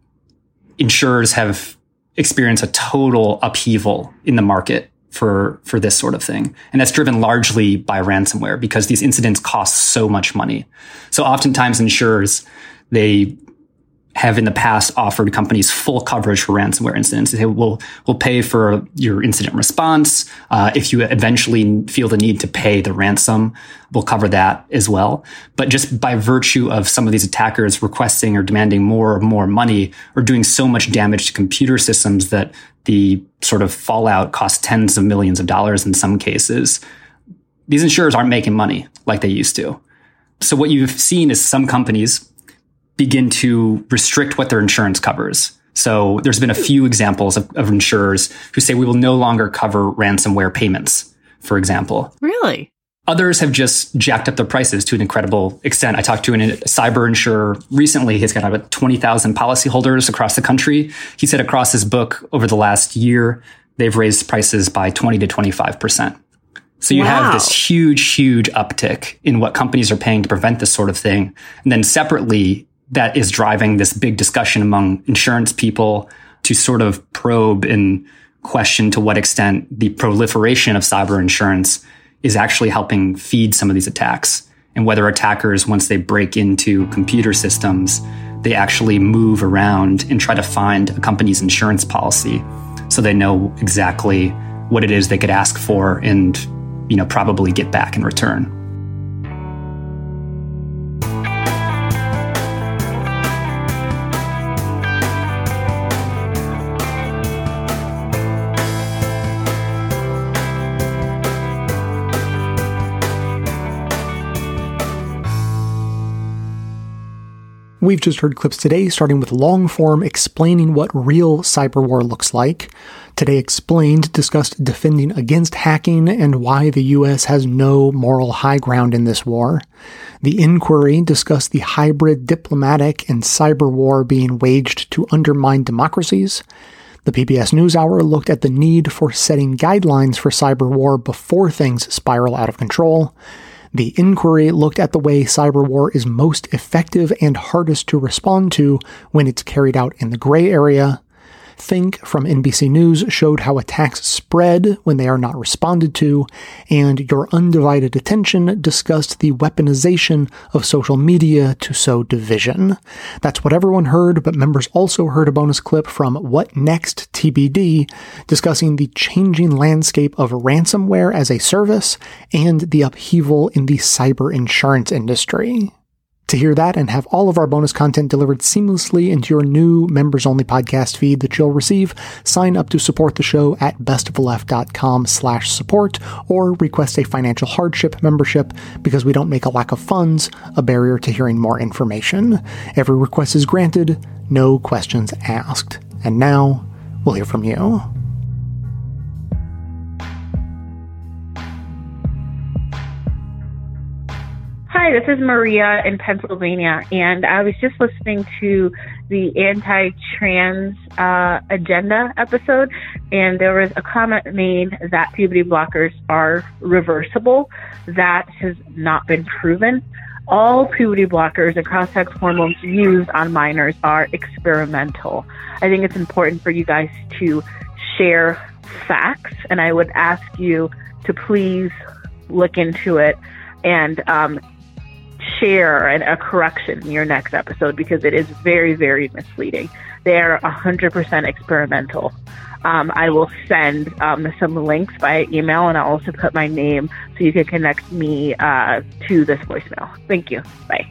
insurers have experienced a total upheaval in the market for, for this sort of thing. And that's driven largely by ransomware because these incidents cost so much money. So oftentimes insurers, they have in the past offered companies full coverage for ransomware incidents. They say, we'll, we'll pay for your incident response. Uh, if you eventually feel the need to pay the ransom, we'll cover that as well. But just by virtue of some of these attackers requesting or demanding more and more money or doing so much damage to computer systems that the sort of fallout costs tens of millions of dollars in some cases, these insurers aren't making money like they used to. So what you've seen is some companies begin to restrict what their insurance covers. So there's been a few examples of, of insurers who say we will no longer cover ransomware payments, for example. Really? Others have just jacked up their prices to an incredible extent. I talked to an, a cyber insurer recently. He's got about twenty thousand policyholders across the country. He said across his book over the last year, they've raised prices by twenty to twenty-five percent. So you wow. have this huge, huge uptick in what companies are paying to prevent this sort of thing. And then separately, that is driving this big discussion among insurance people to sort of probe and question to what extent the proliferation of cyber insurance is actually helping feed some of these attacks, and whether attackers, once they break into computer systems, they actually move around and try to find a company's insurance policy so they know exactly what it is they could ask for and, you know, probably get back in return. We've just heard clips today, starting with long form explaining what real cyber war looks like. Today Explained discussed defending against hacking and why the U S has no moral high ground in this war. The Inquiry discussed the hybrid diplomatic and cyber war being waged to undermine democracies. The P B S NewsHour looked at the need for setting guidelines for cyber war before things spiral out of control. The Inquiry looked at the way cyber war is most effective and hardest to respond to when it's carried out in the gray area. Think from N B C News showed how attacks spread when they are not responded to, and Your Undivided Attention discussed the weaponization of social media to sow division. That's what everyone heard, but members also heard a bonus clip from What Next T B D discussing the changing landscape of ransomware as a service and the upheaval in the cyber insurance industry. To hear that and have all of our bonus content delivered seamlessly into your new members-only podcast feed that you'll receive, sign up to support the show at bestoftheleft.com slash support or request a financial hardship membership because we don't make a lack of funds a barrier to hearing more information. Every request is granted, no questions asked. And now, we'll hear from you. Hi, this is Maria in Pennsylvania, and I was just listening to the anti-trans uh, agenda episode, and there was a comment made that puberty blockers are reversible. That has not been proven. All puberty blockers and cross-sex hormones used on minors are experimental. I think it's important for you guys to share facts, and I would ask you to please look into it and um, share an, a correction in your next episode, because it is very, very misleading. They are one hundred percent experimental. Um, I will send um, some links by email, and I'll also put my name so you can connect me uh, to this voicemail. Thank you. Bye.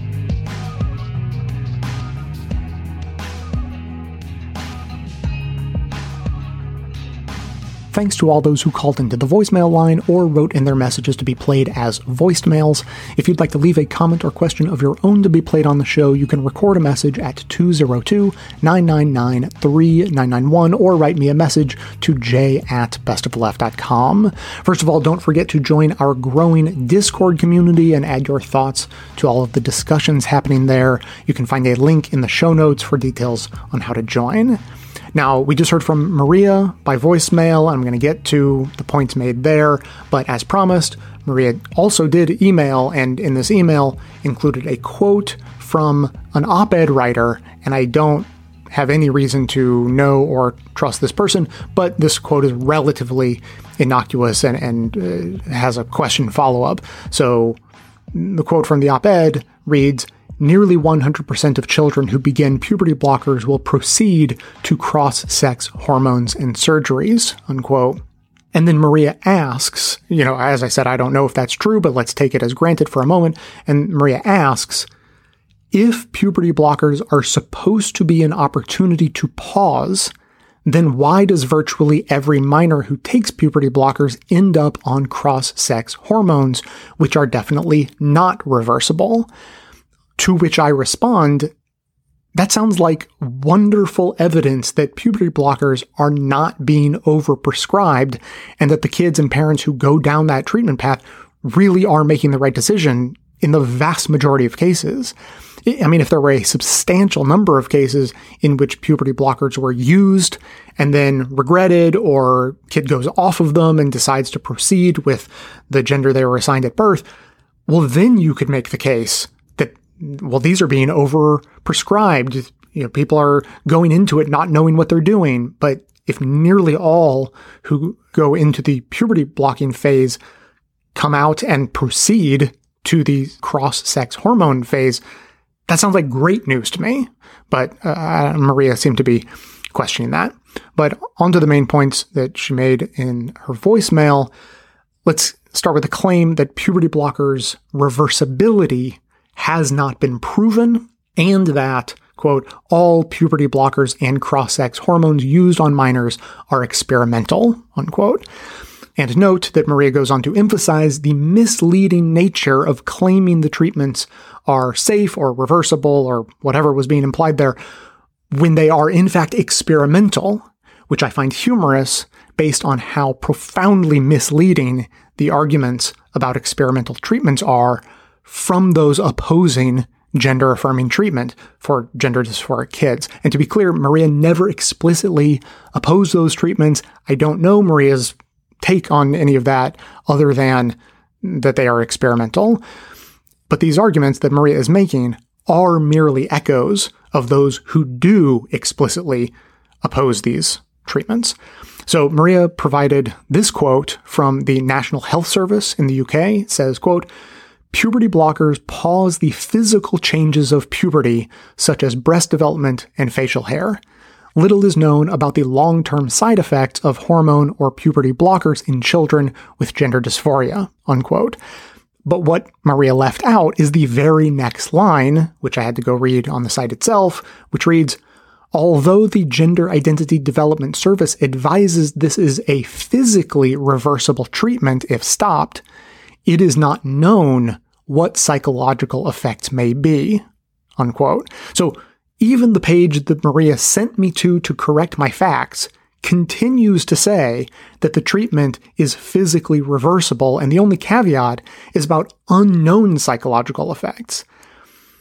Thanks to all those who called into the voicemail line or wrote in their messages to be played as voicemails. If you'd like to leave a comment or question of your own to be played on the show, you can record a message at two oh two, nine nine nine, three nine nine one or write me a message to j at bestofleft dot com. First of all, don't forget to join our growing Discord community and add your thoughts to all of the discussions happening there. You can find a link in the show notes for details on how to join. Now, we just heard from Maria by voicemail. I'm going to get to the points made there, but as promised, Maria also did email, and in this email included a quote from an op-ed writer, and I don't have any reason to know or trust this person, but this quote is relatively innocuous and, and uh, has a question follow-up. So the quote from the op-ed reads, "Nearly one hundred percent of children who begin puberty blockers will proceed to cross-sex hormones and surgeries," unquote. And then Maria asks, you know, as I said, I don't know if that's true, but let's take it as granted for a moment. And Maria asks, if puberty blockers are supposed to be an opportunity to pause, then why does virtually every minor who takes puberty blockers end up on cross-sex hormones, which are definitely not reversible? To which I respond, that sounds like wonderful evidence that puberty blockers are not being overprescribed and that the kids and parents who go down that treatment path really are making the right decision in the vast majority of cases. I mean, if there were a substantial number of cases in which puberty blockers were used and then regretted, or kid goes off of them and decides to proceed with the gender they were assigned at birth, well, then you could make the case that, well, these are being over-prescribed. You know, people are going into it not knowing what they're doing. But if nearly all who go into the puberty blocking phase come out and proceed to the cross-sex hormone phase, that sounds like great news to me. But uh, Maria seemed to be questioning that. But on to the main points that she made in her voicemail. Let's start with the claim that puberty blockers' reversibility has not been proven, and that, quote, all puberty blockers and cross-sex hormones used on minors are experimental, unquote. And note that Maria goes on to emphasize the misleading nature of claiming the treatments are safe or reversible or whatever was being implied there when they are in fact experimental, which I find humorous based on how profoundly misleading the arguments about experimental treatments are from those opposing gender-affirming treatment for gender dysphoric kids. And to be clear, Maria never explicitly opposed those treatments. I don't know Maria's take on any of that other than that they are experimental. But these arguments that Maria is making are merely echoes of those who do explicitly oppose these treatments. So Maria provided this quote from the National Health Service in the U K. It says, quote, "Puberty blockers pause the physical changes of puberty, such as breast development and facial hair. Little is known about the long-term side effects of hormone or puberty blockers in children with gender dysphoria," unquote. But what Maria left out is the very next line, which I had to go read on the site itself, which reads, "Although the Gender Identity Development Service advises this is a physically reversible treatment if stopped, it is not known what psychological effects may be," unquote. So even the page that Maria sent me to to correct my facts continues to say that the treatment is physically reversible, and the only caveat is about unknown psychological effects.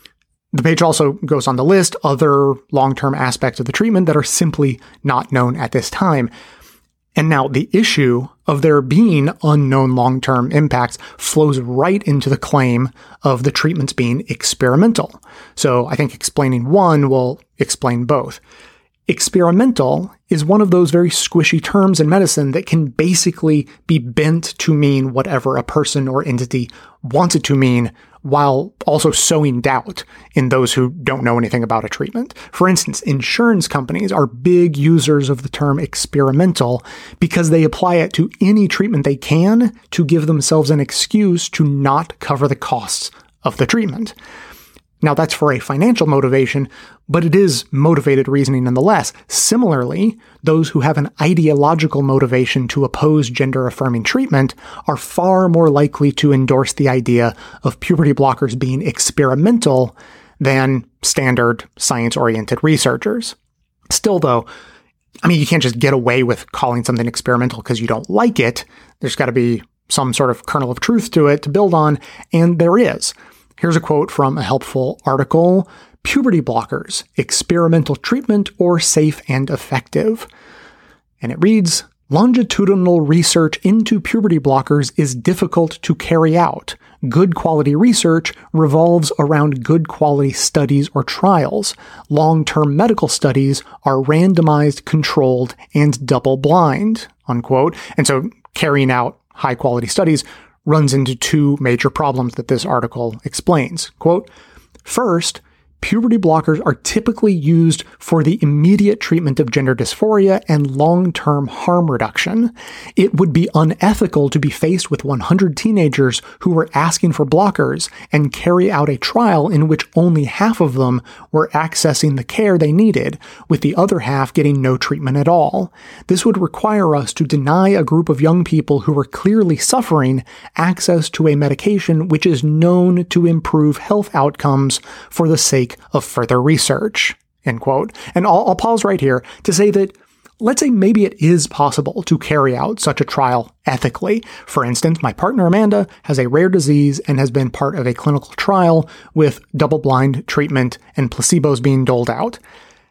The page also goes on to list other long-term aspects of the treatment that are simply not known at this time. And now the issue of there being unknown long-term impacts flows right into the claim of the treatments being experimental. So I think explaining one will explain both. Experimental is one of those very squishy terms in medicine that can basically be bent to mean whatever a person or entity wants it to mean, while also sowing doubt in those who don't know anything about a treatment. For instance, insurance companies are big users of the term experimental because they apply it to any treatment they can to give themselves an excuse to not cover the costs of the treatment. Now, that's for a financial motivation, but it is motivated reasoning nonetheless. Similarly, those who have an ideological motivation to oppose gender-affirming treatment are far more likely to endorse the idea of puberty blockers being experimental than standard science-oriented researchers. Still, though, I mean, you can't just get away with calling something experimental because you don't like it. There's got to be some sort of kernel of truth to it to build on, and there is. Here's a quote from a helpful article, Puberty Blockers, Experimental Treatment or Safe and Effective. And it reads, longitudinal research into puberty blockers is difficult to carry out. Good quality research revolves around good quality studies or trials. Long-term medical studies are randomized, controlled, and double-blind, unquote. And so carrying out high-quality studies runs into two major problems that this article explains. Quote, first, puberty blockers are typically used for the immediate treatment of gender dysphoria and long-term harm reduction. It would be unethical to be faced with one hundred teenagers who were asking for blockers and carry out a trial in which only half of them were accessing the care they needed, with the other half getting no treatment at all. This would require us to deny a group of young people who were clearly suffering access to a medication which is known to improve health outcomes for the sake of further research, end quote. And I'll, I'll pause right here to say that let's say maybe it is possible to carry out such a trial ethically. For instance, my partner Amanda has a rare disease and has been part of a clinical trial with double-blind treatment and placebos being doled out.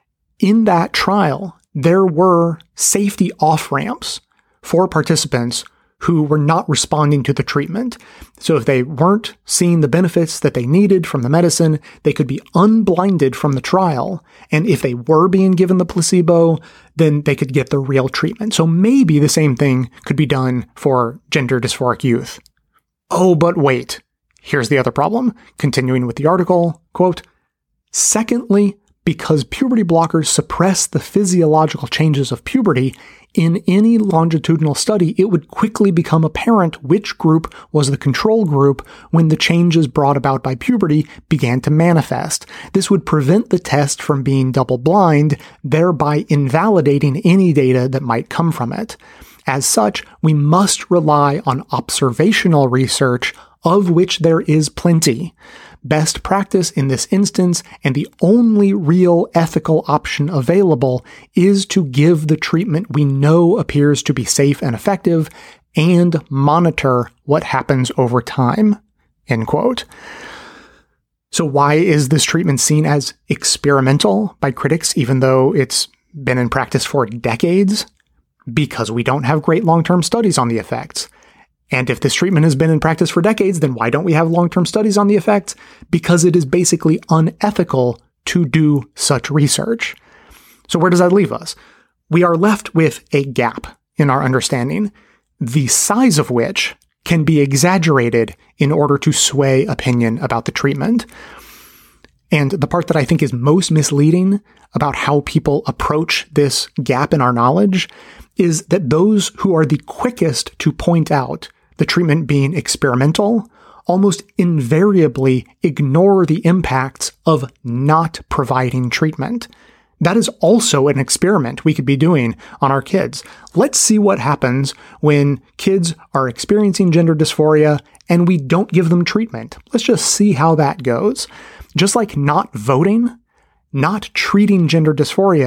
In that trial, there were safety off-ramps for participants who were not responding to the treatment. So if they weren't seeing the benefits that they needed from the medicine, they could be unblinded from the trial. And if they were being given the placebo, then they could get the real treatment. So maybe the same thing could be done for gender dysphoric youth. Oh, but wait. Here's the other problem. Continuing with the article, quote, secondly, because puberty blockers suppress the physiological changes of puberty, in any longitudinal study, it would quickly become apparent which group was the control group when the changes brought about by puberty began to manifest. This would prevent the test from being double-blind, thereby invalidating any data that might come from it. As such, we must rely on observational research, of which there is plenty. Best practice in this instance, and the only real ethical option available, is to give the treatment we know appears to be safe and effective and monitor what happens over time, end quote. So why is this treatment seen as experimental by critics, even though it's been in practice for decades? Because we don't have great long-term studies on the effects. And if this treatment has been in practice for decades, then why don't we have long-term studies on the effects? Because it is basically unethical to do such research. So where does that leave us? We are left with a gap in our understanding, the size of which can be exaggerated in order to sway opinion about the treatment. And the part that I think is most misleading about how people approach this gap in our knowledge is that those who are the quickest to point out the treatment being experimental almost invariably ignore the impacts of not providing treatment. That is also an experiment we could be doing on our kids. Let's see what happens when kids are experiencing gender dysphoria and we don't give them treatment. Let's just see how that goes. Just like not voting, not treating gender dysphoria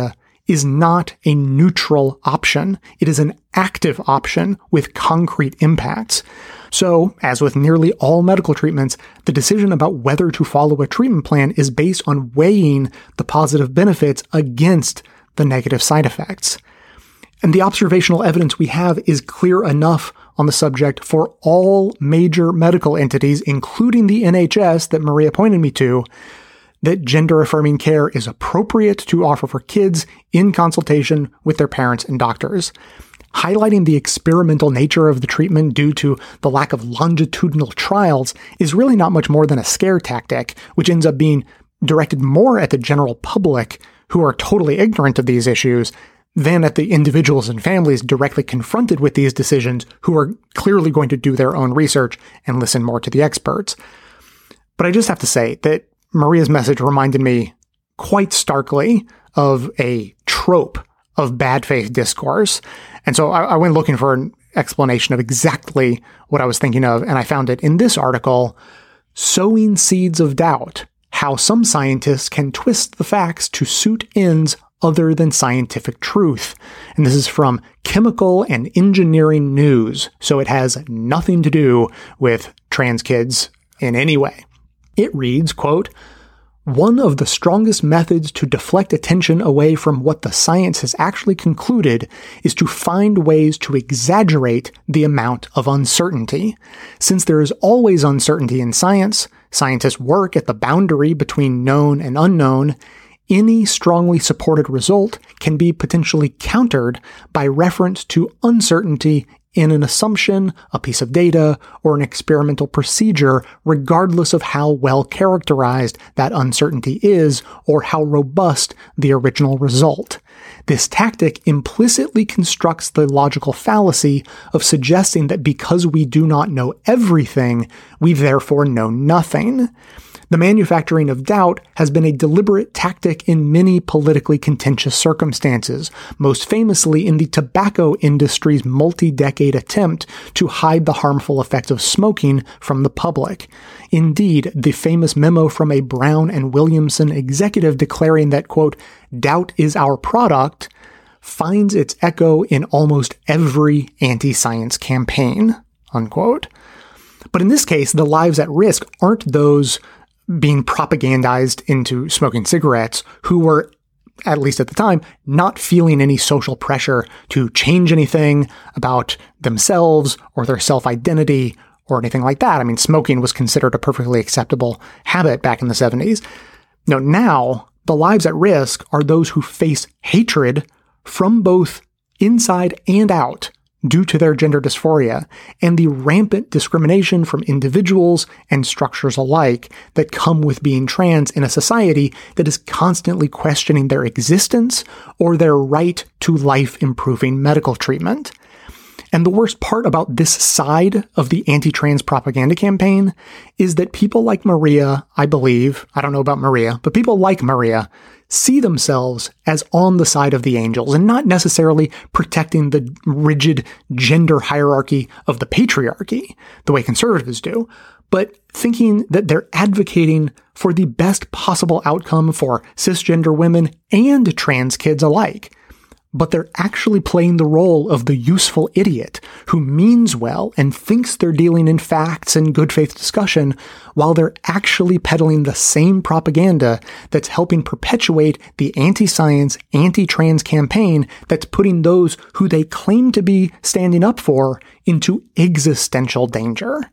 is not a neutral option. It is an active option with concrete impacts. So, as with nearly all medical treatments, the decision about whether to follow a treatment plan is based on weighing the positive benefits against the negative side effects. And the observational evidence we have is clear enough on the subject for all major medical entities, including the N H S that Maria pointed me to, that gender-affirming care is appropriate to offer for kids in consultation with their parents and doctors. Highlighting the experimental nature of the treatment due to the lack of longitudinal trials is really not much more than a scare tactic, which ends up being directed more at the general public who are totally ignorant of these issues than at the individuals and families directly confronted with these decisions who are clearly going to do their own research and listen more to the experts. But I just have to say that Maria's message reminded me quite starkly of a trope of bad faith discourse. And so I, I went looking for an explanation of exactly what I was thinking of, and I found it in this article, Sowing Seeds of Doubt, How Some Scientists Can Twist the Facts to Suit Ends Other Than Scientific Truth. And this is from Chemical and Engineering News, so it has nothing to do with trans kids in any way. It reads, quote, "One of the strongest methods to deflect attention away from what the science has actually concluded is to find ways to exaggerate the amount of uncertainty. Since there is always uncertainty in science, scientists work at the boundary between known and unknown. Any strongly supported result can be potentially countered by reference to uncertainty in an assumption, a piece of data, or an experimental procedure, regardless of how well characterized that uncertainty is or how robust the original result. This tactic implicitly constructs the logical fallacy of suggesting that because we do not know everything, we therefore know nothing. The manufacturing of doubt has been a deliberate tactic in many politically contentious circumstances, most famously in the tobacco industry's multi-decade attempt to hide the harmful effects of smoking from the public. Indeed, the famous memo from a Brown and Williamson executive declaring that, quote, "doubt is our product," finds its echo in almost every anti-science campaign, unquote. But in this case, the lives at risk aren't those being propagandized into smoking cigarettes who were, at least at the time, not feeling any social pressure to change anything about themselves or their self-identity or anything like that. I mean, smoking was considered a perfectly acceptable habit back in the seventies. No, now, the lives at risk are those who face hatred from both inside and out due to their gender dysphoria, and the rampant discrimination from individuals and structures alike that come with being trans in a society that is constantly questioning their existence or their right to life-improving medical treatment. And the worst part about this side of the anti-trans propaganda campaign is that people like Maria, I believe, I don't know about Maria, but people like Maria see themselves as on the side of the angels and not necessarily protecting the rigid gender hierarchy of the patriarchy, the way conservatives do, but thinking that they're advocating for the best possible outcome for cisgender women and trans kids alike. But they're actually playing the role of the useful idiot who means well and thinks they're dealing in facts and good faith discussion while they're actually peddling the same propaganda that's helping perpetuate the anti-science, anti-trans campaign that's putting those who they claim to be standing up for into existential danger.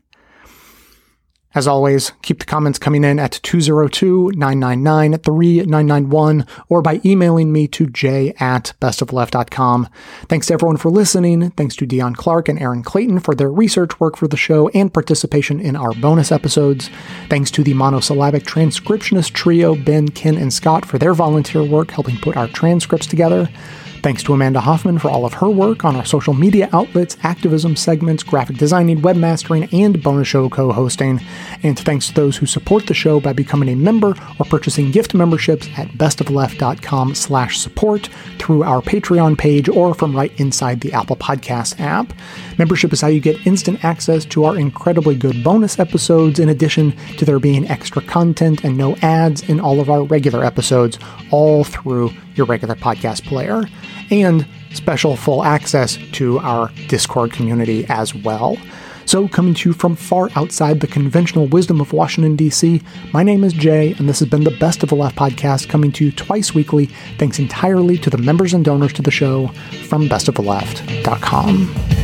As always, keep the comments coming in at two oh two, nine nine nine, three nine nine one or by emailing me to j at bestofleft dot com. Thanks to everyone for listening. Thanks to Dion Clark and Aaron Clayton for their research work for the show and participation in our bonus episodes. Thanks to the monosyllabic transcriptionist trio, Ben, Ken, and Scott, for their volunteer work helping put our transcripts together. Thanks to Amanda Hoffman for all of her work on our social media outlets, activism segments, graphic designing, webmastering, and bonus show co-hosting. And thanks to those who support the show by becoming a member or purchasing gift memberships at bestofleft.com slash support through our Patreon page or from right inside the Apple Podcasts app. Membership is how you get instant access to our incredibly good bonus episodes, in addition to there being extra content and no ads in all of our regular episodes, all through your regular podcast player, and special full access to our Discord community as well. So, coming to you from far outside the conventional wisdom of Washington, D C, my name is Jay, and this has been the Best of the Left podcast, coming to you twice weekly, thanks entirely to the members and donors to the show from best of the left dot com.